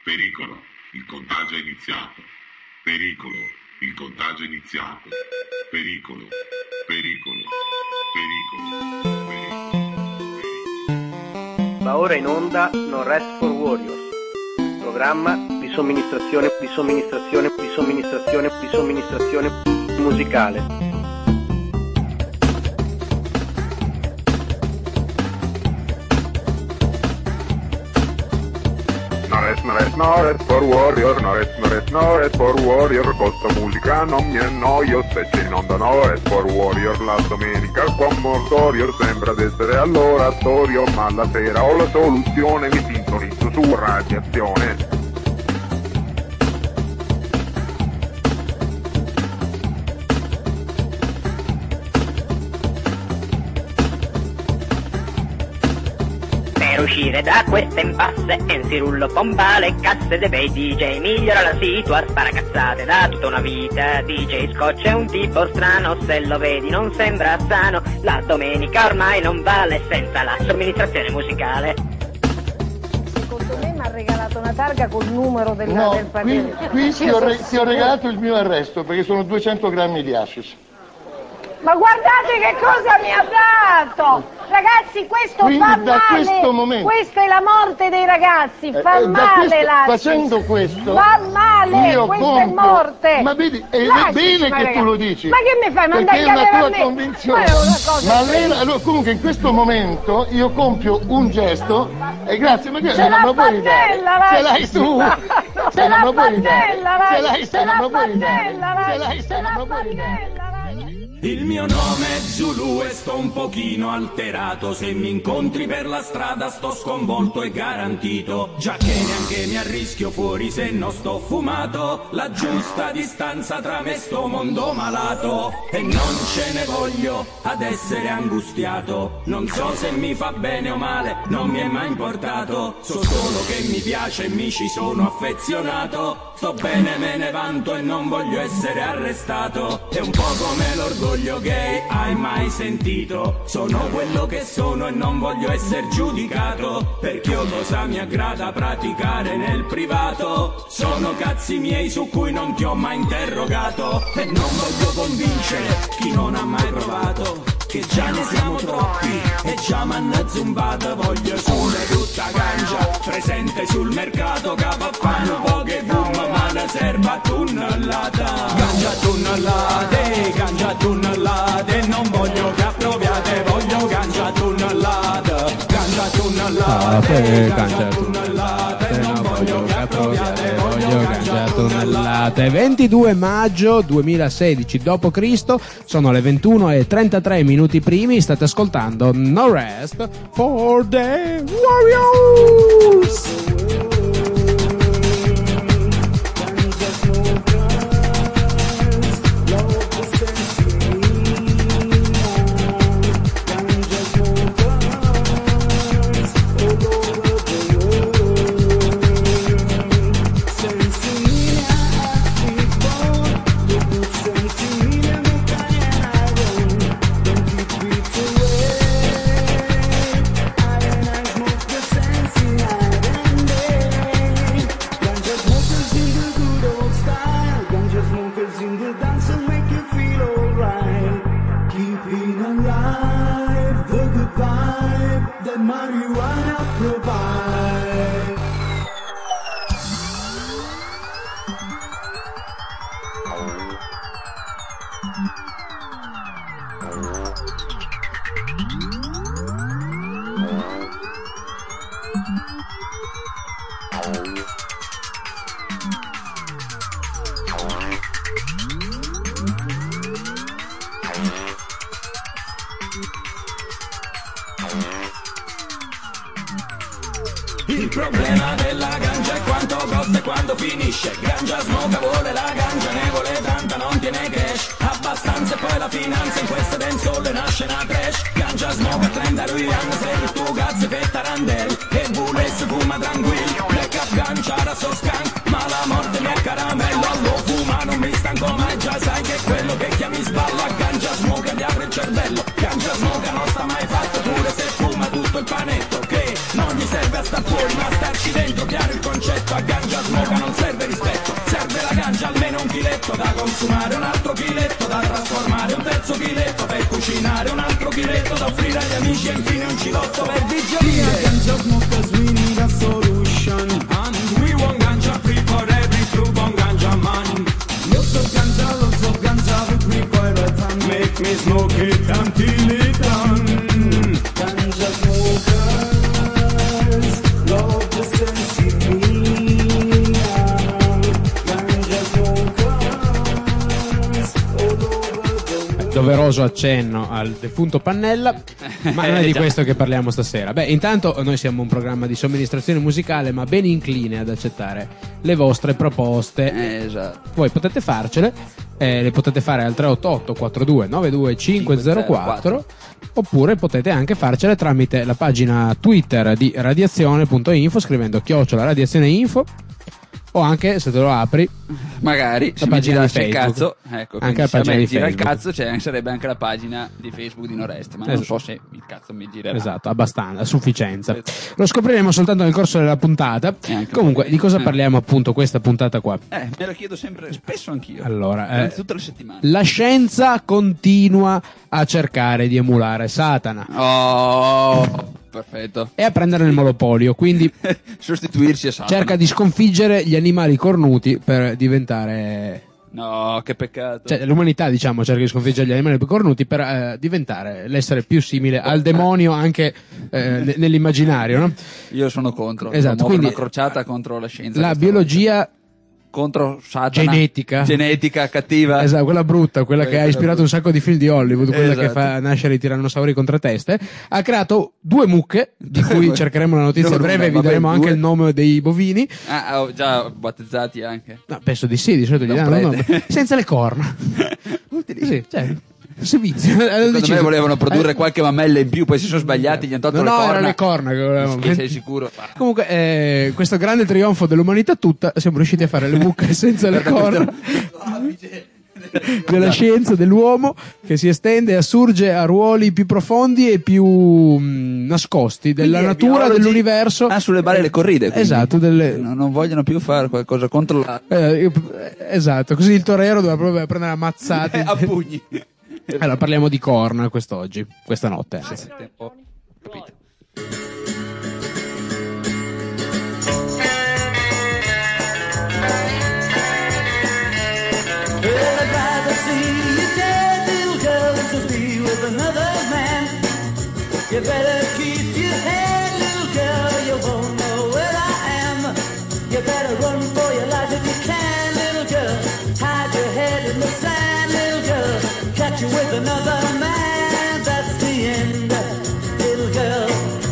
Pericolo, il contagio è iniziato. Pericolo, il contagio è iniziato. Pericolo, pericolo, pericolo. Va ora in onda No Rest for Warriors, programma di somministrazione musicale. No rest for warrior, no rest for warrior, questa musica non mi annoio, se c'è in onda no rest for warrior, la domenica al Commodore sembra d'essere all'oratorio, ma la sera ho la soluzione, mi sintonizzo su radiazione. Per uscire da queste impasse, Ensirullo pompa le casse dei bei DJ, migliora la situa, spara cazzate da tutta una vita. DJ Scotch è un tipo strano, se lo vedi non sembra sano, la domenica ormai non vale senza la somministrazione musicale. Secondo me mi ha regalato una targa col numero del partito. Qui ti ho regalato il mio arresto perché sono 200 grammi di hashish. Ma guardate che cosa mi ha dato! Ragazzi, questo quindi fa da male! Questo momento, questa è la morte dei ragazzi, fa male l'hashish! Facendo questo, fa male, questa è morte! Ma vedi, è bene che tu lo dici! Ma che mi fai? Perché è una tua convinzione! Ma è una cosa allora, comunque in questo momento io compio un gesto e grazie, ma che ce l'ha Pattella, ce l'hai tu! Ce l'ha Pattella, ce l'hai tu! Il mio nome è Zulu e sto un pochino alterato, se mi incontri per la strada sto sconvolto e garantito, già che neanche mi arrischio fuori se non sto fumato, la giusta distanza tra me e sto mondo malato, e non ce ne voglio ad essere angustiato, non so se mi fa bene o male, non mi è mai importato, so solo che mi piace e mi ci sono affezionato, sto bene, me ne vanto e non voglio essere arrestato, è un po' come l'orgoglio gay, hai mai sentito? Sono quello che sono e non voglio essere giudicato, perché io cosa mi aggrada praticare nel privato, sono cazzi miei su cui non ti ho mai interrogato, e non voglio convincere chi non ha mai provato, che già ne siamo troppi e già m'hanno zumbato, voglio solo tutta ganja presente sul mercato, che va a fare un po' che boom, ma ne serve a tunnellata, ganja tunnellate, non voglio che approviate, voglio ganja tunnellate, non voglio che approviate, voglio ganja tunnellate. 22 maggio 2016 d.C., sono le 21:33 minuti primi, state ascoltando No Rest for the Warriors. Il problema della ganja è quanto costa e quando finisce, ganja smoga vuole la ganja, ne vuole tanta, non tiene cash, abbastanza e poi la finanza, in questa dancehall nasce una crash, ganja smoga 30 ruian, se il tuo cazzo è tarandel, e bulles fuma tranquillo, black up ganja da so scank, ma la morte mi è caramello, lo fuma non mi stanco mai, già sai che quello che chiami sballa, ganja smoga mi apre il cervello, ganja smoga non sta mai fatto, pure se fuma tutto il panetto, che non gli serve a sta fuori ma starci dentro, chiaro il concetto, a ganja fuori dagli amici e infine un cilotto per digerire. Ganja smokers, we need a solution, and we want ganja free for every true born ganja man. Lots of ganja, we prepare it and make me smoke it until it done. Ganja smokers, love the sense in me. Ganja smokers, all over the world. Doveroso accenno al defunto Pannella, ma non è di questo che parliamo stasera. Beh, intanto noi siamo un programma di somministrazione musicale, ma ben incline ad accettare le vostre proposte. Esatto. Voi potete farcele, le potete fare al 388 42 92 504, oppure potete anche farcele tramite la pagina Twitter di radiazione.info scrivendo @radiazioneinfo, o anche, se te lo apri, magari la se mi pagina girassi di il Facebook. cazzo, ecco, Anche la se a pagina me di gira il Facebook. cazzo sarebbe anche la pagina di Facebook di Norest, ma non so se il cazzo mi girerà. Esatto, abbastanza, a sufficienza. Lo scopriremo soltanto nel corso della puntata. Comunque, di cosa parliamo appunto questa puntata qua? Me lo chiedo sempre, spesso anch'io. Allora, tutte le settimane. la scienza continua a cercare di emulare Satana Oh, perfetto. e a prendere il monopolio, quindi Sostituirsi a Satana. cerca di sconfiggere gli animali cornuti per diventare... No, che peccato. Cioè, l'umanità, diciamo, cerca di sconfiggere gli animali cornuti per diventare l'essere più simile al demonio anche nell'immaginario, no? Io sono contro. Esatto, Promuovo quindi una crociata contro la scienza. la questa biologia contro Satana. Genetica cattiva. Esatto, quella brutta, quella che ha ispirato un sacco di film di Hollywood, quella Esatto. che fa nascere i tirannosauri contro teste, ha creato 2 mucche, di cui cercheremo la notizia a breve e vi daremo anche il nome dei bovini. Ah, ho già battezzati anche. No, penso di sì, di solito gli danno il nome. Senza le corna. Utili. Sì, cioè, servizio. Secondo me volevano produrre qualche mammella in più, poi si sono sbagliati, gli hanno tolto le corna. erano le corna che volevamo. Che sei sicuro? Comunque, questo grande trionfo dell'umanità tutta, siamo riusciti a fare le mucche senza le corna. Della scienza dell'uomo che si estende e assurge a ruoli più profondi e più nascosti della Quindi natura, biologi- dell'universo. sulle bare le corride. quindi. Esatto, Non vogliono più fare qualcosa contro la... esatto, così il torero doveva proprio prendere ammazzate. a pugni. Allora parliamo di corna quest'oggi, questa notte. Ho capito. Well, I'd rather see you dead, little girl, than to be with another man. You better keep your head, little girl, you won't know where I am. You better run for your life if you can, little girl. Hide your head in the sand, little girl. Catch you with another man, that's the end, little girl.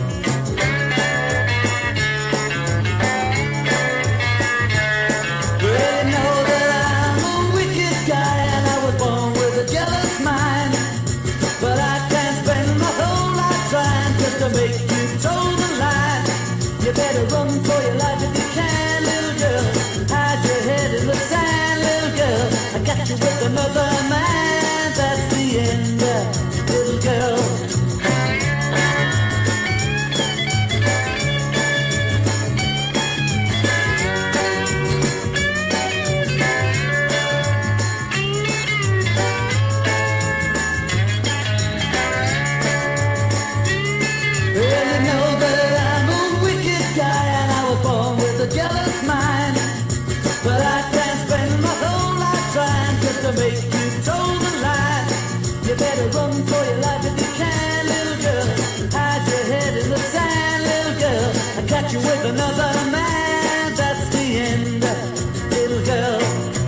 Well, you know that I'm a wicked guy and I was born with a jealous mind. But I can't spend my whole life trying just to make you toe the line. You better run for your life if you can, little girl. Hide your head in the sand, little girl. I got you with another man, that's the end, little girl. Well, you know that I'm a wicked guy and I was born with a jealous mind. But I can't spend my whole life trying just to make you toe the line. You better run for your life if you can, little girl. Hide your head in the sand, little girl. I catch you with another man, that's the end, little girl.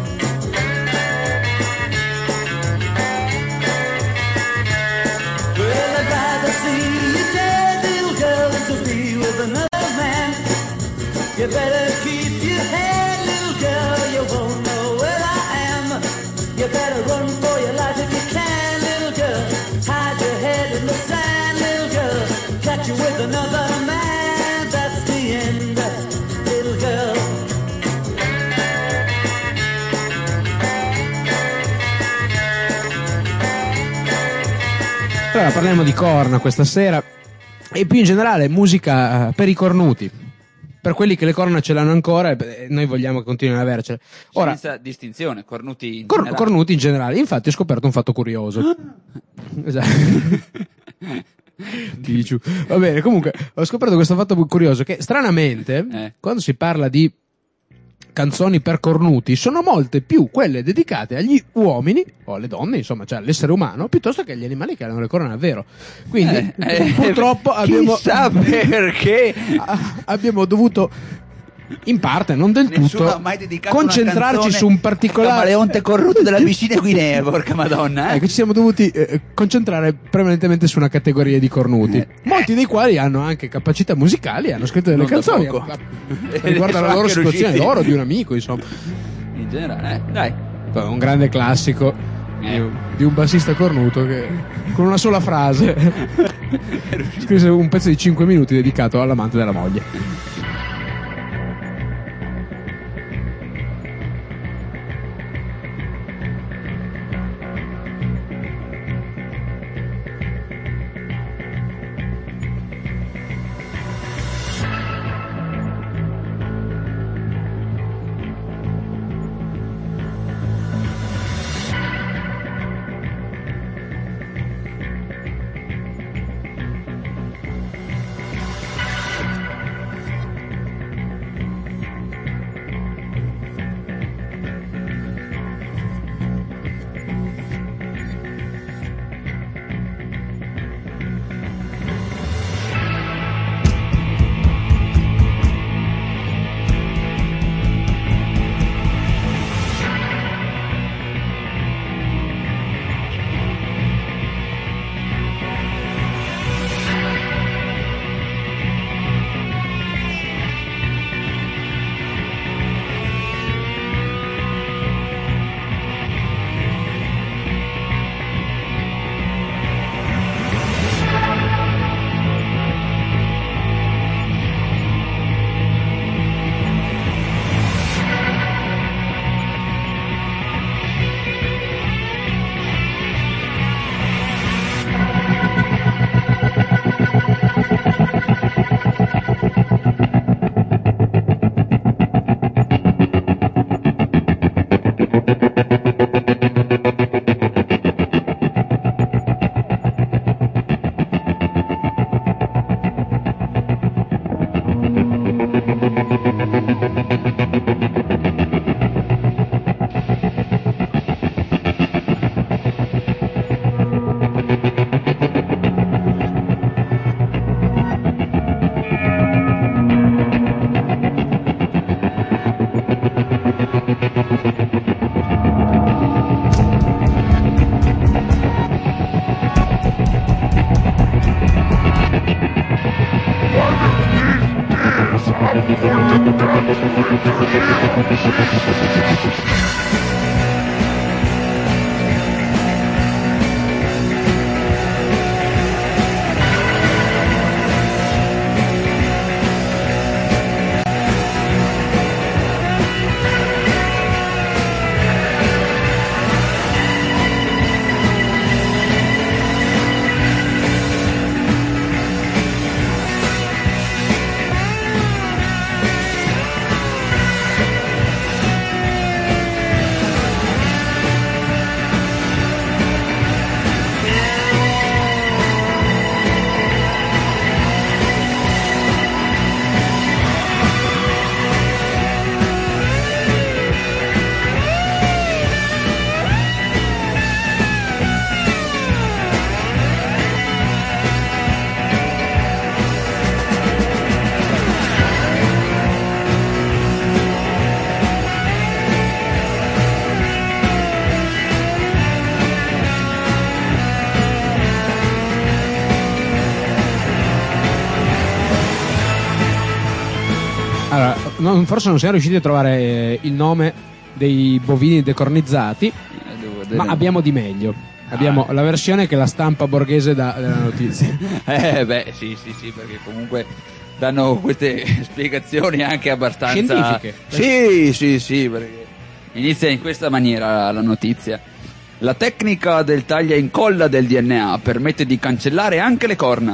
Well, I'd rather see you dead, little girl, than to be with another man. You better keep your head, little girl, you won't know where I am. You better run for your life if you can, little girl. Hide your head in the sand, little girl. Catch you with another man, that's the end, little girl. Allora parliamo di corna questa sera e più in generale musica per i cornuti, per quelli che le corna ce l'hanno ancora e noi vogliamo che continuino ad avercele. Ora, Senza distinzione, cornuti in generale. cornuti in generale. Infatti ho scoperto un fatto curioso. Esatto. Va bene, comunque ho scoperto questo fatto curioso, che stranamente quando si parla di canzoni per cornuti sono molte più quelle dedicate agli uomini o alle donne, insomma, cioè all'essere umano, piuttosto che agli animali che hanno le corna davvero. Quindi purtroppo chissà perché abbiamo dovuto, in parte, non del nessuno tutto, ha mai dedicato concentrarci su un particolare camaleonte cornuto della vicina Guinea, porca madonna. Ecco, ci siamo dovuti concentrare prevalentemente su una categoria di cornuti, molti dei quali hanno anche capacità musicali, hanno scritto delle canzoni riguardo la loro situazione, loro, di un amico, insomma, in generale, dai, un grande classico di un bassista cornuto che con una sola frase scrisse un pezzo di 5 minuti dedicato all'amante della moglie. Forse non siamo riusciti a trovare il nome dei bovini decornizzati, ma abbiamo di meglio. Abbiamo la versione che la stampa borghese dà della notizia. Sì, perché comunque danno queste spiegazioni anche abbastanza scientifiche. Sì, perché inizia in questa maniera la notizia. La tecnica del taglia e incolla del DNA permette di cancellare anche le corna.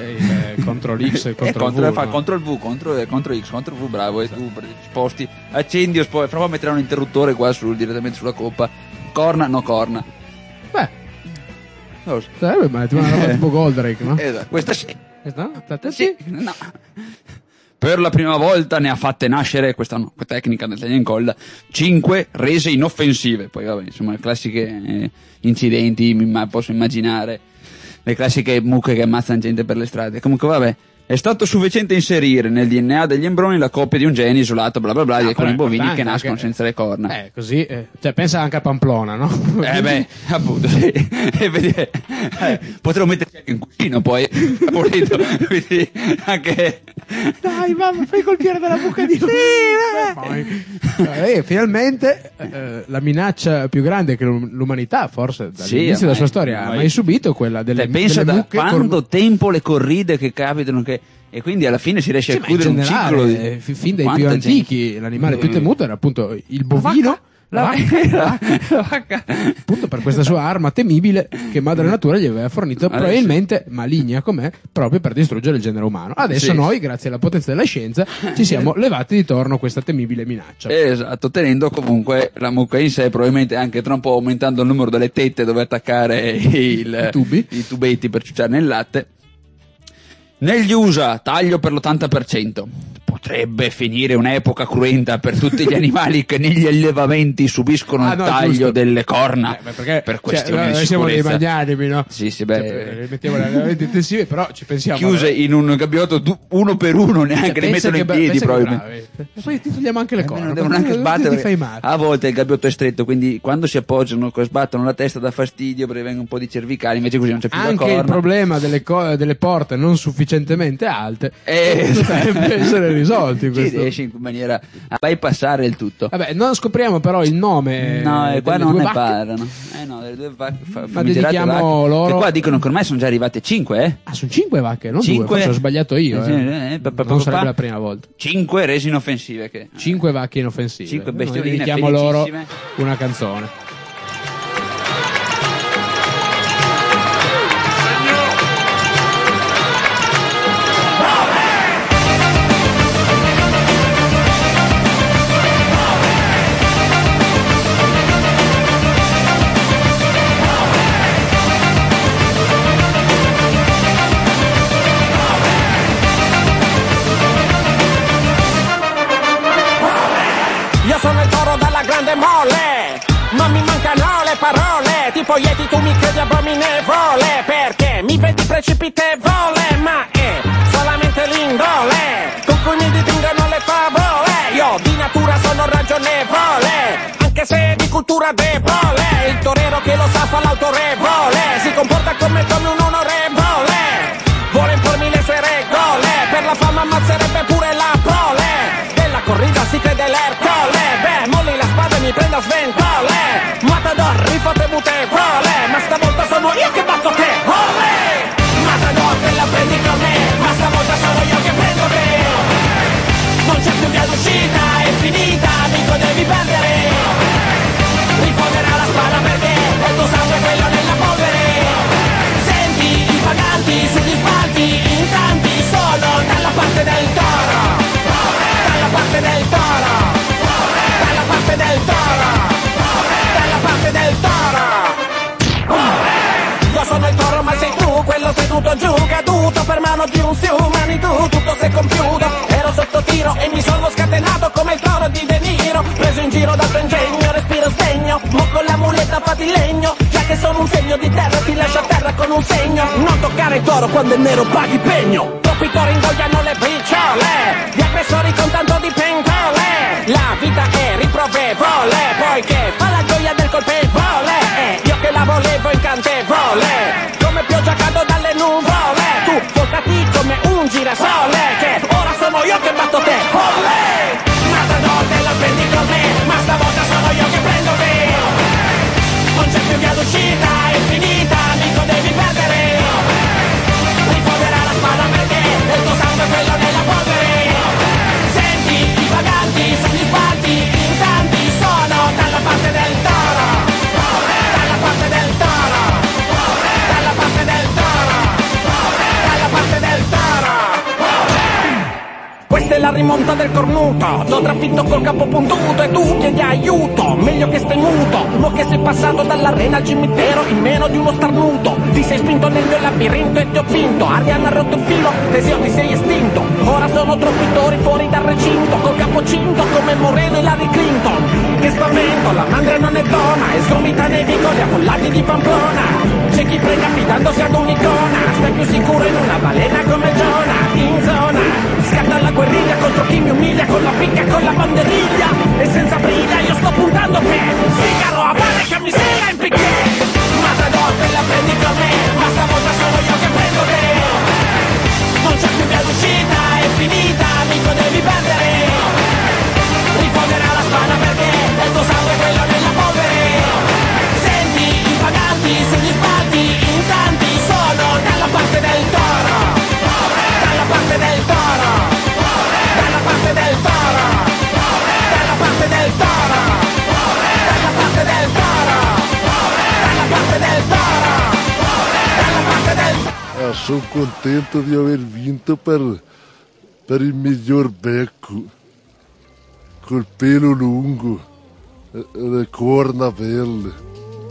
Ctrl X e Ctrl V. Fa Ctrl V, Ctrl X, Ctrl V, bravo, e tu sposti, accendi o fra un po' mettere un interruttore qua direttamente sulla coppa. Corna, no corna. Beh, Sarebbe ma una roba tipo Goldrake, no? Esatto, questa sì. No? Sì, no. Per la prima volta ne ha fatte nascere questa tecnica del taglia e incolla 5 rese inoffensive. Poi vabbè, insomma, classiche incidenti, posso immaginare le classiche mucche che ammazzano gente per le strade. Comunque vabbè, è stato sufficiente inserire nel DNA degli embrioni la coppia di un gene isolato bla bla bla di alcuni bovini che nascono senza le corna. Così, cioè pensa anche a Pamplona, no? Beh, appunto, sì. Potremmo metterci anche in cuscino poi, volendo, quindi anche... Dai mamma, fai colpire dalla bocca di finalmente la minaccia più grande che l'umanità, forse dall'inizio della sua storia, ha mai subito, quella delle pensa delle mucche. Quando tempo le corride che capitano che... E quindi alla fine si riesce a chiudere un ciclo fin dai più antichi, l'animale più temuto era appunto il bovino. La vacca. Appunto per questa sua arma temibile che Madre Natura gli aveva fornito, probabilmente maligna com'è, proprio per distruggere il genere umano. Adesso noi, grazie alla potenza della scienza, ci siamo levati di torno questa temibile minaccia. Esatto, tenendo comunque la mucca in sé, probabilmente anche tra un po' aumentando il numero delle tette dove attaccare i tubetti per ciucciarne il latte. Negli USA, taglio per l'80%. Potrebbe finire un'epoca cruenta per tutti gli animali che negli allevamenti subiscono il taglio delle corna per questioni di noi siamo dei sicurezza. magnanimi, no? Sì, le mettiamo le allevamenti intensivi, però ci pensiamo. Chiuse in un gabbiotto uno per uno, neanche le mettono in piedi probabilmente. E poi ti togliamo anche le corna. Non devono neanche sbattere. Ti fai male. A volte il gabbiotto è stretto, quindi quando si appoggiano, sbattono la testa dà fastidio perché vengono un po' di cervicali, invece così non c'è più la corna. Anche il problema delle porte non sufficientemente alte potrebbe essere risolti in questo. Riesce in maniera a bypassare il tutto. Vabbè, non scopriamo però il nome. No, qua non ne parlano. Delle due vacche ma dedichiamo loro. Che qua dicono che ormai sono già arrivate 5, Ah, sono 5 vacche, non 2. Forse ho sbagliato io. Non sarebbe la prima volta. 5 rese inoffensive. 5 vacche inoffensive. 5 bestioline. Dedichiamo loro una canzone. Sono il toro dalla grande mole, ma mi mancano le parole. Tipo Yeti tu mi credi abominevole, perché mi vedi precipitevole, ma è solamente l'indole con cui mi dipingono le favole. Io di natura sono ragionevole, anche se di cultura debole. Il torero che lo sa fa l'autorevole, si comporta come un onorevole. Vuole impormi le sue regole, per la fama ammazzerebbe pure la prole. Della corrida si crede l'Ercole, molli la spada e mi prendo a sventole. Matador, rifate mutevole, ma stavolta sono io che batto te. Olè! Matador, te la prendi con me, ma stavolta sono io che prendo te. Non c'è più via d'uscita, è finita, amico devi perdere. Rifonderà la spada perché il tuo sangue è quello nella polvere. Senti i paganti sugli spalti, in tanti sono dalla parte del toro. Dalla parte del toro. Dalla parte del toro. Dalla parte del toro. Io sono il toro ma sei tu, quello seduto giù, caduto per mano di un siumani tu, tutto sei compiuto. Ero sotto tiro e mi sono scatenato come il toro di De Niro. Preso in giro dal tuo ingegno, respiro sdegno, mo con la muletta fatti legno. Già che sono un segno di terra ti lascio a terra con un segno. Non toccare il toro quando è nero paghi pegno. Troppi tori ingoiano le briciole, gli aggressori con tanto di pentole. La vita è riprovevole, poiché fa la gioia del colpevole. Io che la volevo incantevole, come pioggia cado dalle nuvole. Tu voltati come un girasole, che ora sono io che batto te. Olè! Matador, te la prendi con me, ma stavolta sono io che prendo te. Non c'è più via d'uscita, è finita, amico devi perdere. Rifonderà la spada perché il tuo sangue è quello nella polvere. Senti i paganti sugli spalti, in tanti sono dalla parte del toro. Dalla parte del toro. Dalla parte del toro. Dalla parte del toro. Questa è la rimonta del cornuto. T'ho trafitto col capo puntuto e tu chiedi aiuto. Meglio che stai muto, mo che sei passato dall'arena al cimitero in meno di uno starnuto. Ti sei spinto nel mio labirinto e ti ho vinto. Arianna ha rotto il filo, Teseo ti sei estinto. Ora sono troppi tori fuori dal recinto, col capo cinto come Moreno e Larry Clinton. Che spavento, la mandria non è buona e sgomita nei vicoli affollati di Pamplona. C'è chi prega fidandosi ad un'icona, stai più sicuro in una balena come Giona. In zona, scatta la guerriglia contro chi mi umilia con la picca e con la banderiglia. E senza briglia io sto puntando che Figaro a male che mi sera in picché. Ma tradotte la prendi con me, ma stavolta sono io che prendo te. Non c'è più via d'uscita, è finita, amico devi perdere. Rifonderà la spada perché il tuo sangue è quello della polvere. Senti i paganti sugli spalti, in tanti sono dalla parte del toro. Dalla parte del toro. Dalla parte del toro. Dalla parte del toro. Dalla parte del toro. Dalla parte del toro. Dalla parte del toro. Sono contento di aver vinto per il miglior becco. Col pelo lungo e le corna belle.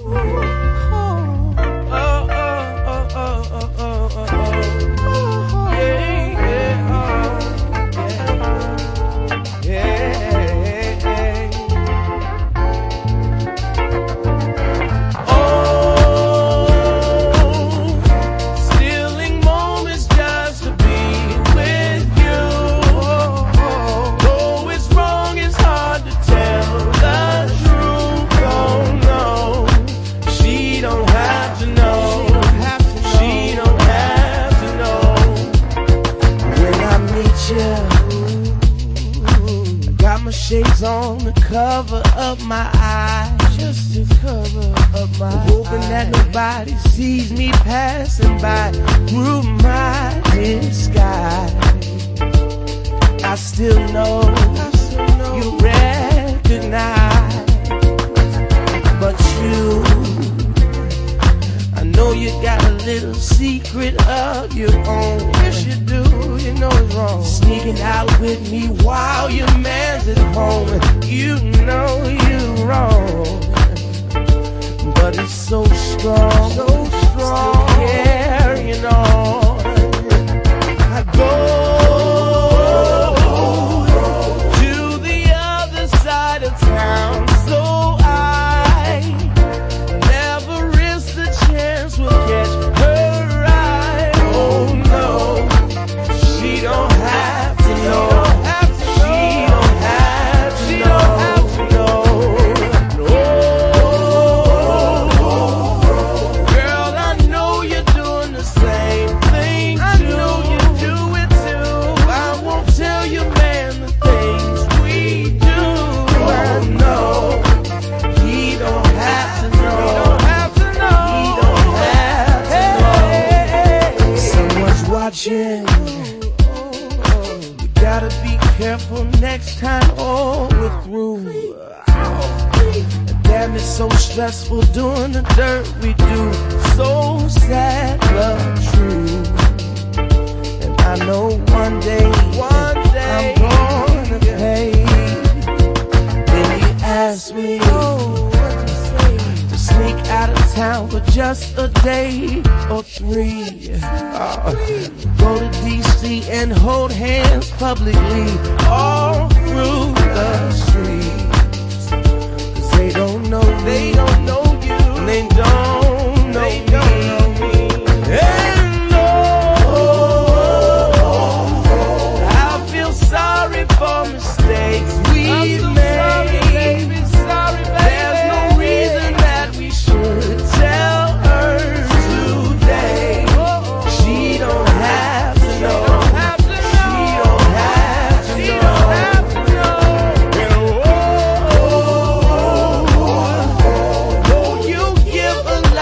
Shades on to cover up my eyes, just to cover up my hoping eyes. That nobody sees me passing by through my disguise. I still know you recognize, but you, I know you got a little secret of your own. Yes you do, you know it's wrong. Sneaking out with me while your man's at home. You know you're wrong, but it's so strong, so strong. Still carrying on. I go to the other side of town, so I never risk the chance we'll catch her eye. Oh no, she don't have to know. She don't have to know. Girl, I know you're doing the same thing too. I know you do it too. I won't tell you, man, the things we do. Oh no, he don't have to know. He don't have to know. Someone's watching. You gotta be careful next time. Oh, we're through. Damn, it's so stressful doing the dirt we do. So sad, but true. And I know one day I'm gonna pay. Then you ask me to sneak out of town for just a day or three. Go to DC and hold hands publicly all through the streets. 'Cause they don't know you. And they don't know me. And I feel sorry for mistakes we've made. There's no reason that we should tell her today. She don't have to know. She don't have to know. Oh, you give a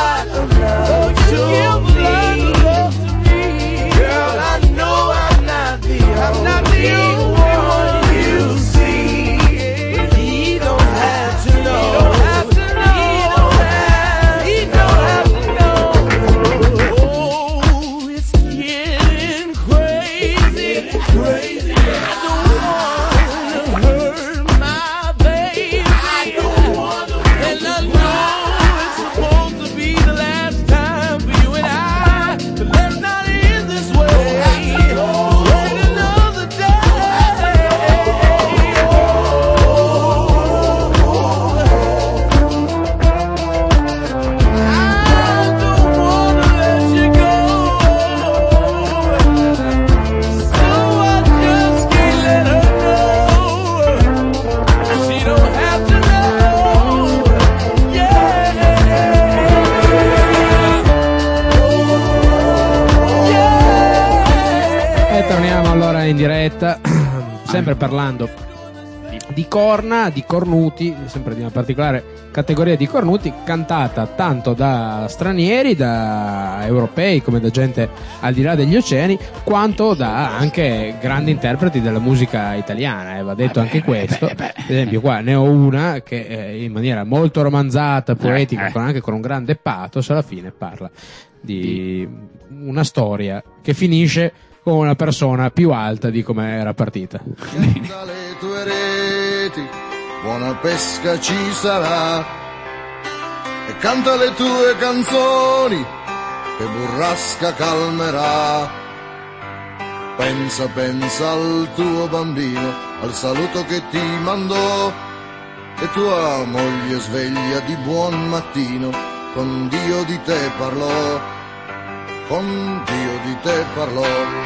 diretta, sempre parlando di corna, di cornuti, sempre di una particolare categoria di cornuti, cantata tanto da stranieri, da europei, come da gente al di là degli oceani, quanto da anche grandi interpreti della musica italiana, va detto anche questo. Ad esempio qua ne ho una che in maniera molto romanzata, poetica, anche con un grande pathos, alla fine parla di una storia che finisce con una persona più alta di come era partita. Dalle tue reti, buona pesca ci sarà, e canta le tue canzoni, che burrasca calmerà. Pensa, pensa al tuo bambino, al saluto che ti mandò, e tua moglie sveglia di buon mattino, con Dio di te parlò, con Dio di te parlò.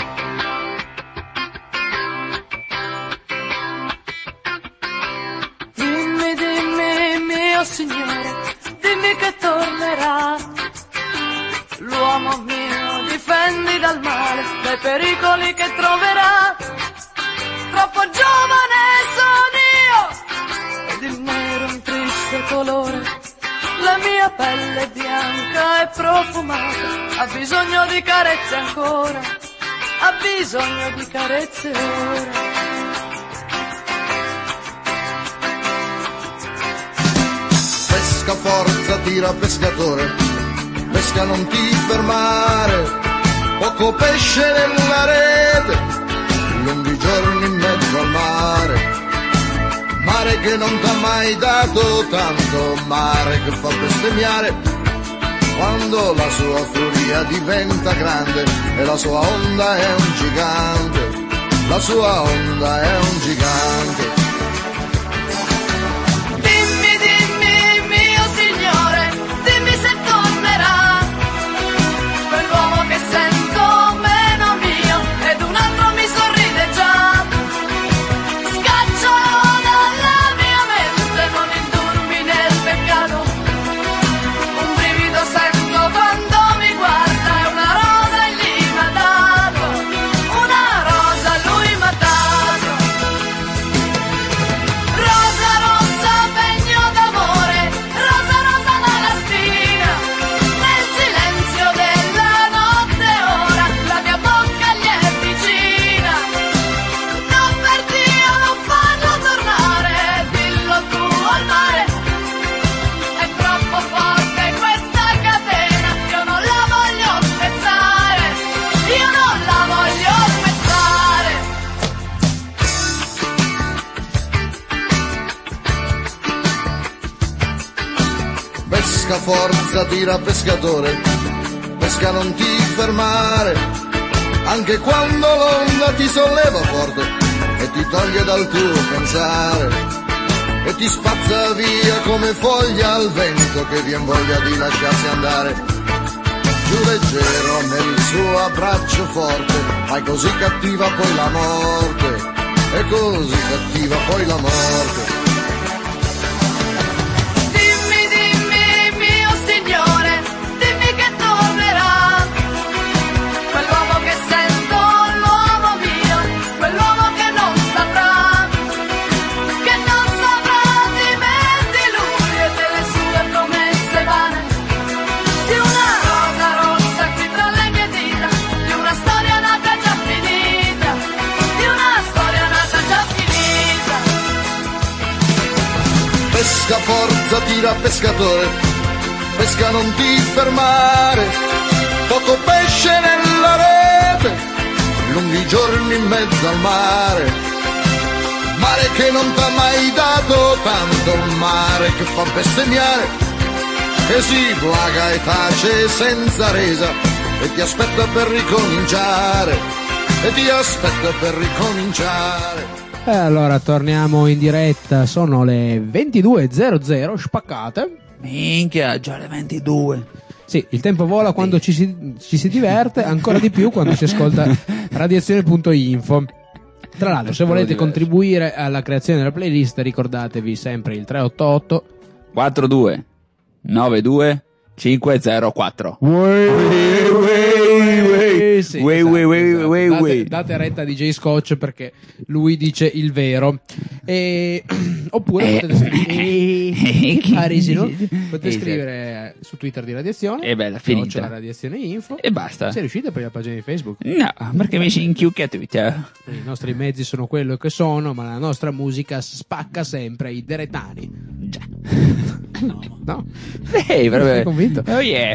Dimmi, dimmi, mio Signore, dimmi che tornerà. L'uomo mio, difendi dal male, dai pericoli che troverà. Troppo giovane sono io, ed il nero è un triste colore. La mia pelle è bianca e profumata, ha bisogno di carezze ancora, ha bisogno di carezze ora. Pesca forza, tira pescatore, pesca non ti fermare, poco pesce nella rete, lunghi giorni in mezzo al mare. Mare che non t'ha mai dato tanto, mare che fa bestemmiare quando la sua furia diventa grande, e la sua onda è un gigante, la sua onda è un gigante. Dimmi, dimmi, mio Signore, dimmi se tornerà quell'uomo che sento meno mio, ed un altro mi sorride già. Forza, tira pescatore, pesca non ti fermare, anche quando l'onda ti solleva forte e ti toglie dal tuo pensare, e ti spazza via come foglia al vento che vien voglia di lasciarsi andare. Giù leggero nel suo abbraccio forte, ma è così cattiva poi la morte, è così cattiva poi la morte. Pesca forza, tira pescatore, pesca non ti fermare, poco pesce nella rete, lunghi giorni in mezzo al mare, mare che non t'ha mai dato tanto, mare che fa bestemmiare, che si plaga e tace senza resa, e ti aspetta per ricominciare, e ti aspetta per ricominciare. E allora torniamo in diretta, sono le 22.00 spaccate. Minchia, già le 22. Sì, il tempo vola quando ci si diverte, ancora di più quando si ascolta radiazione.info. Tra l'altro, se volete contribuire alla creazione della playlist, ricordatevi sempre il 388 42 92 504. Sì, esatto. Date retta a DJ Scotch perché lui dice il vero. Oppure potete scrivere potete scrivere su Twitter di Radiazione e bella finita la Radiazione Info e basta. Se riuscite per la pagina di Facebook. No, perché mi si inchiucca Twitter. I nostri mezzi sono quello che sono, ma la nostra musica spacca sempre i deretani. Già. No? Proprio. Sei convinto? Oh yeah.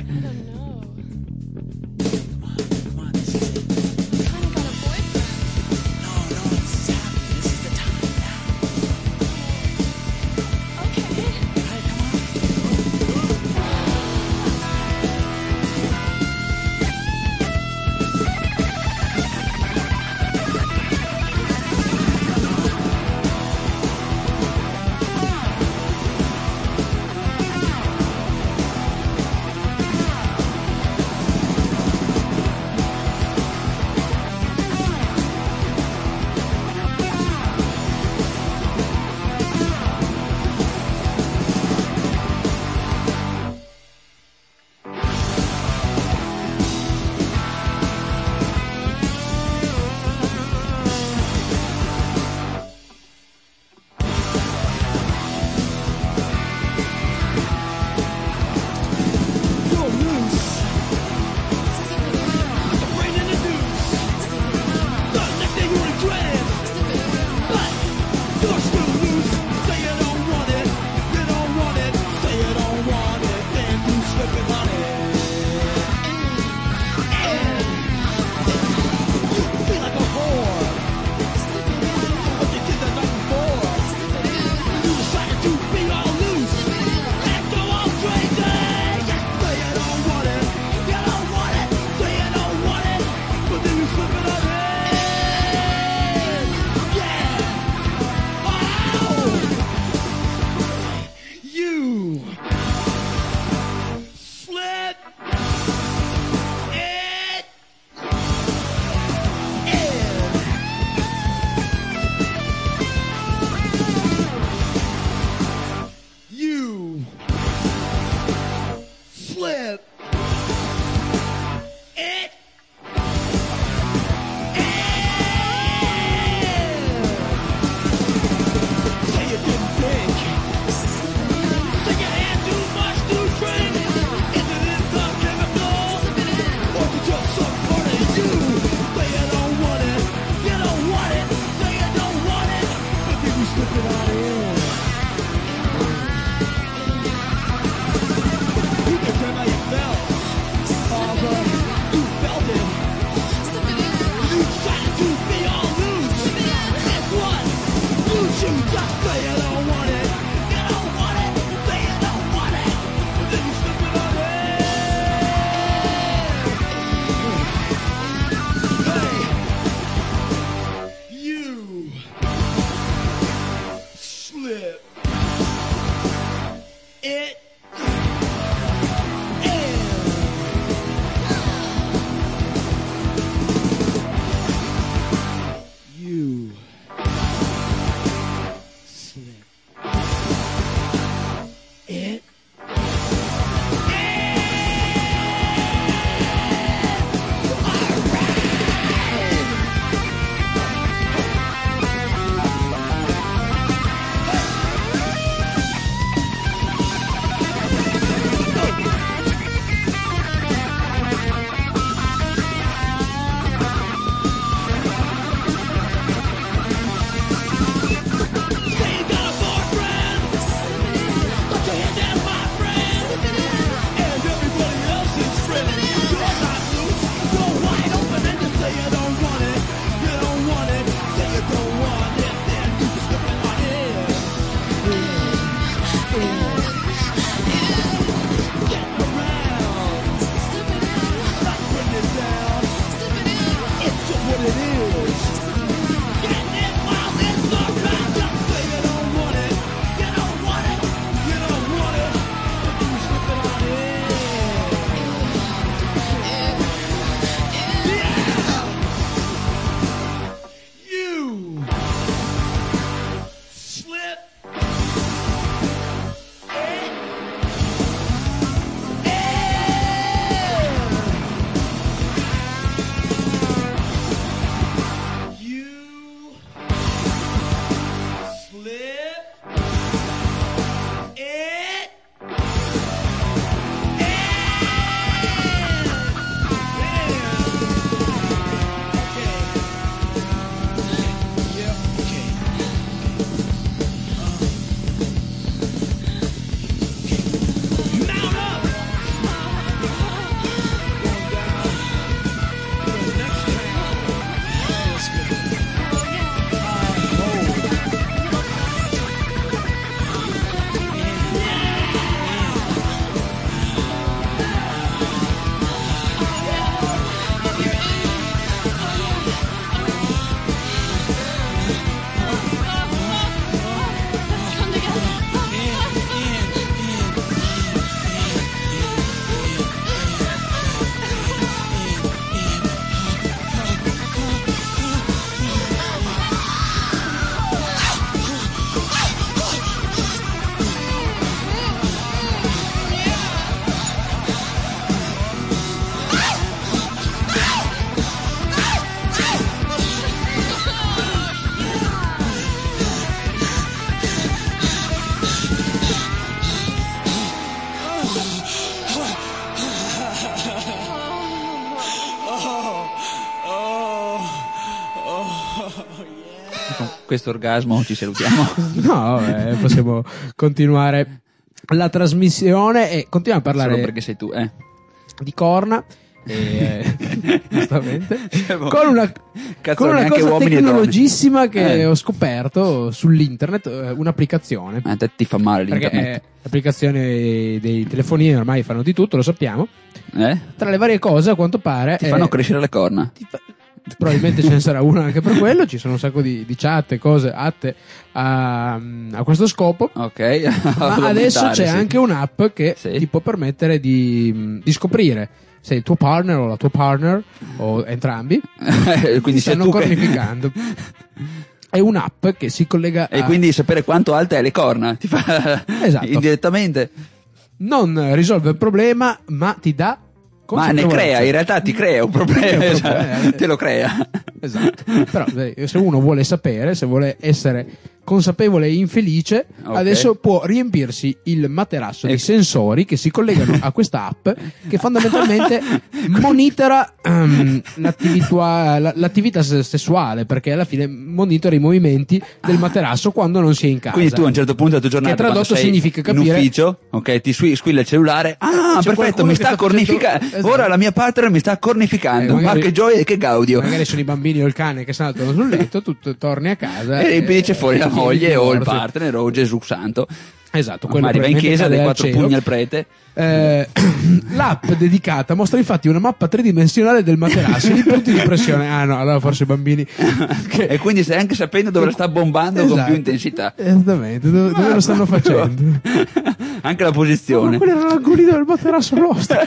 Con questo orgasmo ci salutiamo. No, possiamo continuare la trasmissione e continuiamo a parlare. Solo perché sei tu, di corna. Giustamente con una cosa tecnologissima che ho scoperto sull'internet, un'applicazione. A te ti fa male l'internet, perché l'applicazione dei telefonini ormai fanno di tutto, lo sappiamo. Tra le varie cose, a quanto pare, ti fanno crescere le corna. Probabilmente ce ne sarà una anche per quello. Ci sono un sacco di chat e cose atte a questo scopo. Ok. Ma adesso c'è anche un'app che ti può permettere di scoprire se il tuo partner o la tua partner o entrambi quindi stanno cornificando. È un'app che si collega e quindi sapere quanto alte è le corna ti fa esatto. indirettamente. Non risolve il problema, ma ti dà ma ne crea, in realtà ti crea un problema, esatto. Te lo crea. Esatto. Però se uno vuole sapere, se vuole essere consapevole e infelice, adesso può riempirsi il materasso di sensori che si collegano a questa app che fondamentalmente monitora l'attività sessuale, perché alla fine monitora i movimenti del materasso quando non si è in casa. Quindi tu a un certo punto della tua giornata, che tradotto significa capire, in ufficio, ti squilla il cellulare, perfetto, mi sta cornificando, esatto. Ora la mia partner mi sta cornificando, ma che gioia e che gaudio. Magari sono i bambini o il cane che saltano sul letto, tu torni a casa e impedisce fuori la moglie o il partner o Gesù Santo. Esatto, quello arriva in chiesa dei 4 pugni al prete. L'app dedicata mostra infatti una mappa tridimensionale del materasso, i punti di pressione. Allora forse i bambini e quindi stai anche sapendo dove lo sta bombando con più intensità. Esattamente, dove lo stanno facendo. Anche la posizione. Quello era l'angolino del materasso nostro.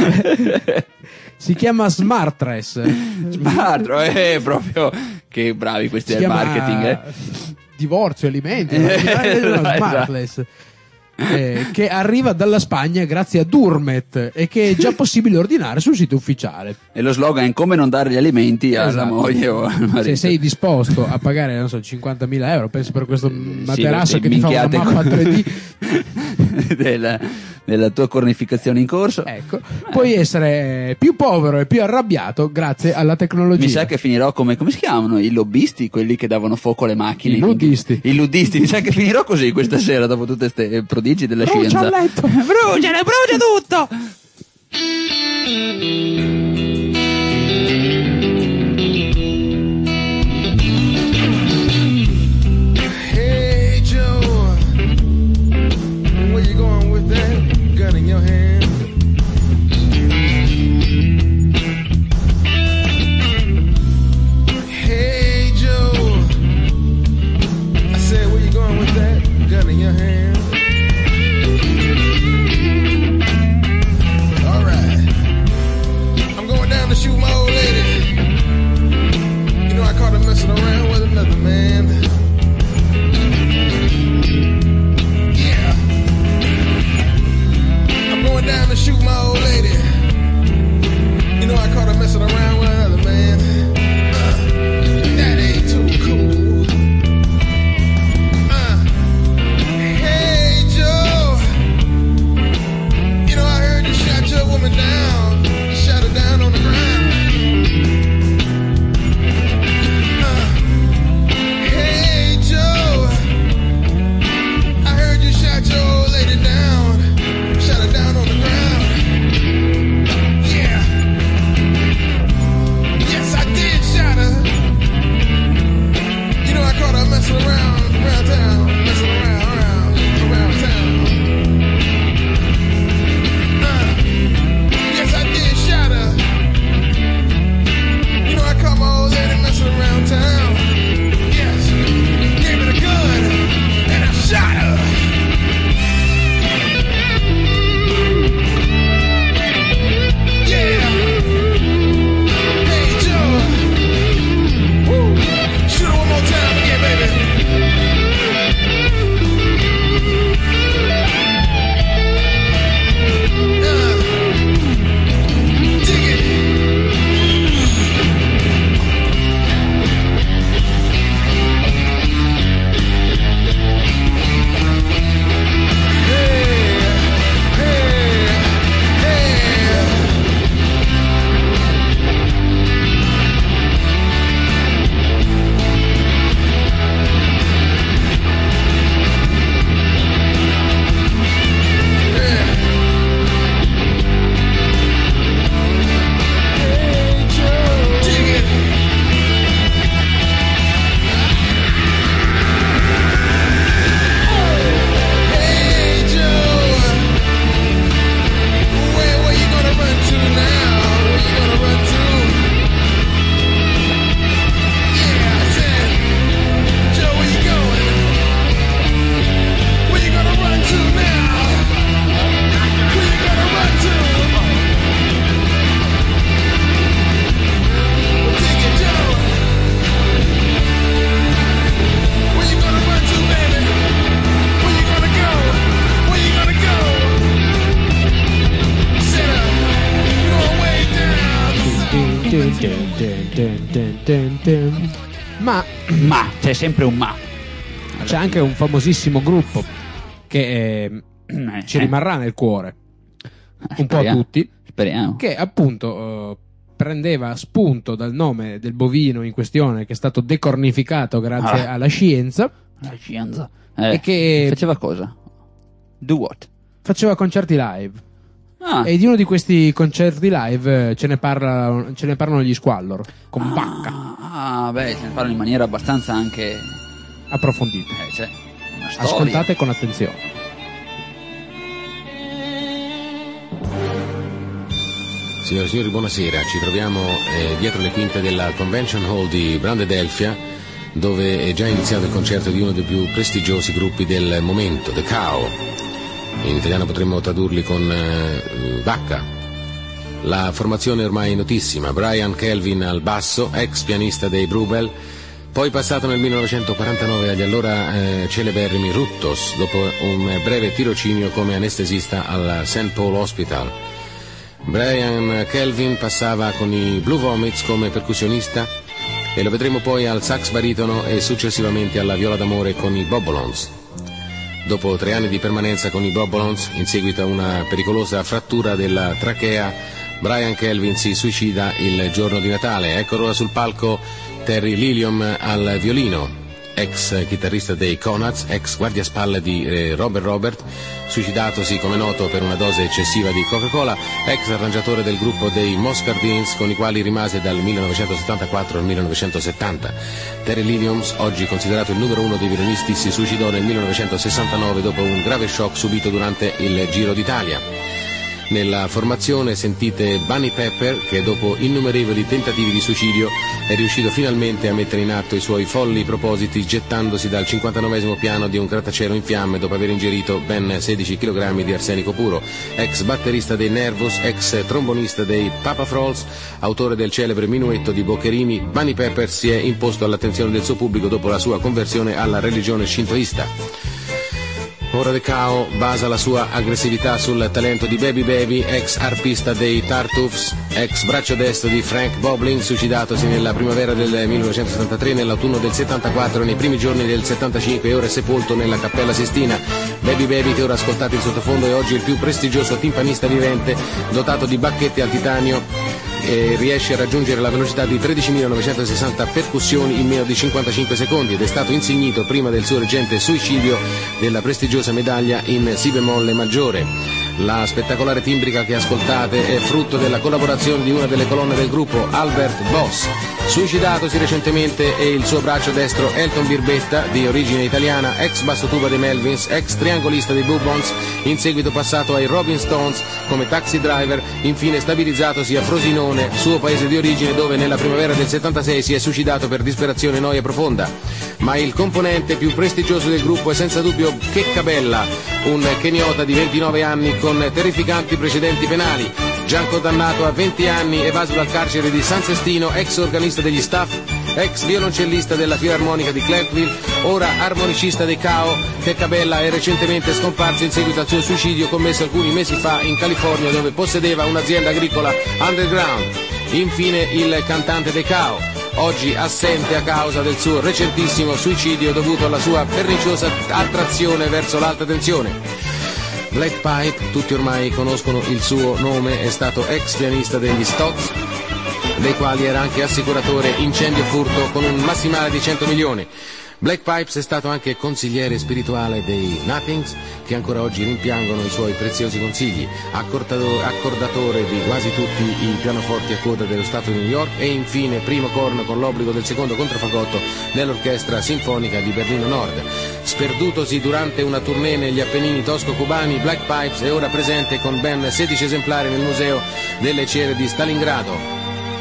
Si chiama Smartress. Proprio che bravi questi del marketing, divorzio, alimenti, Smartless, che arriva dalla Spagna grazie a Durmet e che è già possibile ordinare sul sito ufficiale. E lo slogan è come non dare gli alimenti alla moglie o al marito. Se sei disposto a pagare, non so, 50.000 euro, penso, per questo materasso che ti fa una mappa 3D della tua cornificazione in corso, puoi essere più povero e più arrabbiato grazie alla tecnologia. Mi sa che finirò come si chiamano i lobbisti, quelli che davano fuoco alle macchine, i ludisti. Mi sa che finirò così questa sera dopo tutte queste prodigi della scienza. Brucia tutto. Hey Joe, where you going with that gun in your hand? Hey Joe, I said, where you going with that gun in your hand? All right, I'm going down to shoot my old lady. You know I caught her messing around with another man. Yeah, I'm going down to shoot my old lady. You know I caught her messing around with another man. That ain't too cool. Hey Joe, you know I heard you shot your woman down. You shot her down on the ground. Hey Joe, I heard you shot your old lady down. Shot her down on the ground. Yeah. Yes, I did shot her. You know I caught her messing around town. Messing around town. Yes, I did shot her. You know I caught my old lady messing around town. Yes, gave her the gun and I shot her. Yeah. Hey Joe. Woo. Shoot her one more time again, baby. Dig it. Ma c'è sempre un ma. C'è anche un famosissimo gruppo che ci rimarrà nel cuore un po' a tutti. Speriamo. Che appunto prendeva spunto dal nome del bovino in questione, che è stato decornificato grazie alla scienza. La scienza. E che faceva cosa? Do what? Faceva concerti live. E di uno di questi concerti live ce ne parlano gli Squallor con Bacca. Ce ne parlano in maniera abbastanza anche approfondita. C'è una storia. Ascoltate con attenzione. Signore e signori, buonasera. Ci troviamo dietro le quinte della Convention Hall di Brandedelfia, dove è già iniziato il concerto di uno dei più prestigiosi gruppi del momento, The Cow. In italiano potremmo tradurli con Vacca. La formazione è ormai notissima: Brian Kelvin al basso, ex pianista dei Brubel, poi passato nel 1949 agli allora celeberrimi Ruttos, dopo un breve tirocinio come anestesista al St. Paul Hospital. Brian Kelvin passava con i Blue Vomits come percussionista e lo vedremo poi al sax baritono e successivamente alla viola d'amore con i Bobolons. Dopo 3 anni di permanenza con i Bobolons, in seguito a una pericolosa frattura della trachea, Brian Kelvin si suicida il giorno di Natale. Eccolo ora sul palco Terry Lilium al violino, ex chitarrista dei Conads, ex guardiaspalle di Robert, suicidatosi come noto per una dose eccessiva di Coca-Cola, ex arrangiatore del gruppo dei Moscardins con i quali rimase dal 1974 al 1970. Terry Liliums, oggi considerato il numero 1 dei violinisti, si suicidò nel 1969 dopo un grave shock subito durante il Giro d'Italia. Nella formazione sentite Bunny Pepper, che dopo innumerevoli tentativi di suicidio è riuscito finalmente a mettere in atto i suoi folli propositi gettandosi dal 59esimo piano di un grattacielo in fiamme dopo aver ingerito ben 16 kg di arsenico puro. Ex batterista dei Nervous, ex trombonista dei Papa Frolls, autore del celebre minuetto di Boccherini, Bunny Pepper si è imposto all'attenzione del suo pubblico dopo la sua conversione alla religione shintoista. Ora The Cow basa la sua aggressività sul talento di Baby Baby, ex arpista dei Tartuffes, ex braccio destro di Frank Bobling, suicidatosi nella primavera del 1973, nell'autunno del 74 e nei primi giorni del 75 e ora è sepolto nella Cappella Sistina. Baby Baby, che ora ascoltate in sottofondo, è oggi il più prestigioso timpanista vivente, dotato di bacchette al titanio e riesce a raggiungere la velocità di 13.960 percussioni in meno di 55 secondi ed è stato insignito prima del suo recente suicidio della prestigiosa medaglia in si bemolle maggiore. La spettacolare timbrica che ascoltate è frutto della collaborazione di una delle colonne del gruppo, Albert Boss, suicidatosi recentemente, e il suo braccio destro Elton Birbetta, di origine italiana, ex bassotuba dei Melvins, ex triangolista dei Boobons, in seguito passato ai Rolling Stones come taxi driver, infine stabilizzatosi a Frosinone, suo paese di origine, dove nella primavera del 76 si è suicidato per disperazione e noia profonda. Ma il componente più prestigioso del gruppo è senza dubbio Checca Bella, un keniota di 29 anni con terrificanti precedenti penali, già condannato a 20 anni, evaso dal carcere di San Sestino, ex organista degli Staff, ex violoncellista della Filarmonica di Clarkville, ora armonicista dei Cow. Checca Bella è recentemente scomparso in seguito al suo suicidio commesso alcuni mesi fa in California, dove possedeva un'azienda agricola underground. Infine il cantante dei Cow, oggi assente a causa del suo recentissimo suicidio dovuto alla sua perniciosa attrazione verso l'alta tensione. Black Pipe, tutti ormai conoscono il suo nome, è stato ex pianista degli Stots, dei quali era anche assicuratore incendio furto con un massimale di 100 milioni. Black Pipes è stato anche consigliere spirituale dei Nothings, che ancora oggi rimpiangono i suoi preziosi consigli, accordatore di quasi tutti i pianoforti a coda dello Stato di New York e infine primo corno con l'obbligo del secondo contraffagotto nell'Orchestra Sinfonica di Berlino Nord. Sperdutosi durante una tournée negli Appennini tosco-cubani, Black Pipes è ora presente con ben 16 esemplari nel Museo delle Cere di Stalingrado.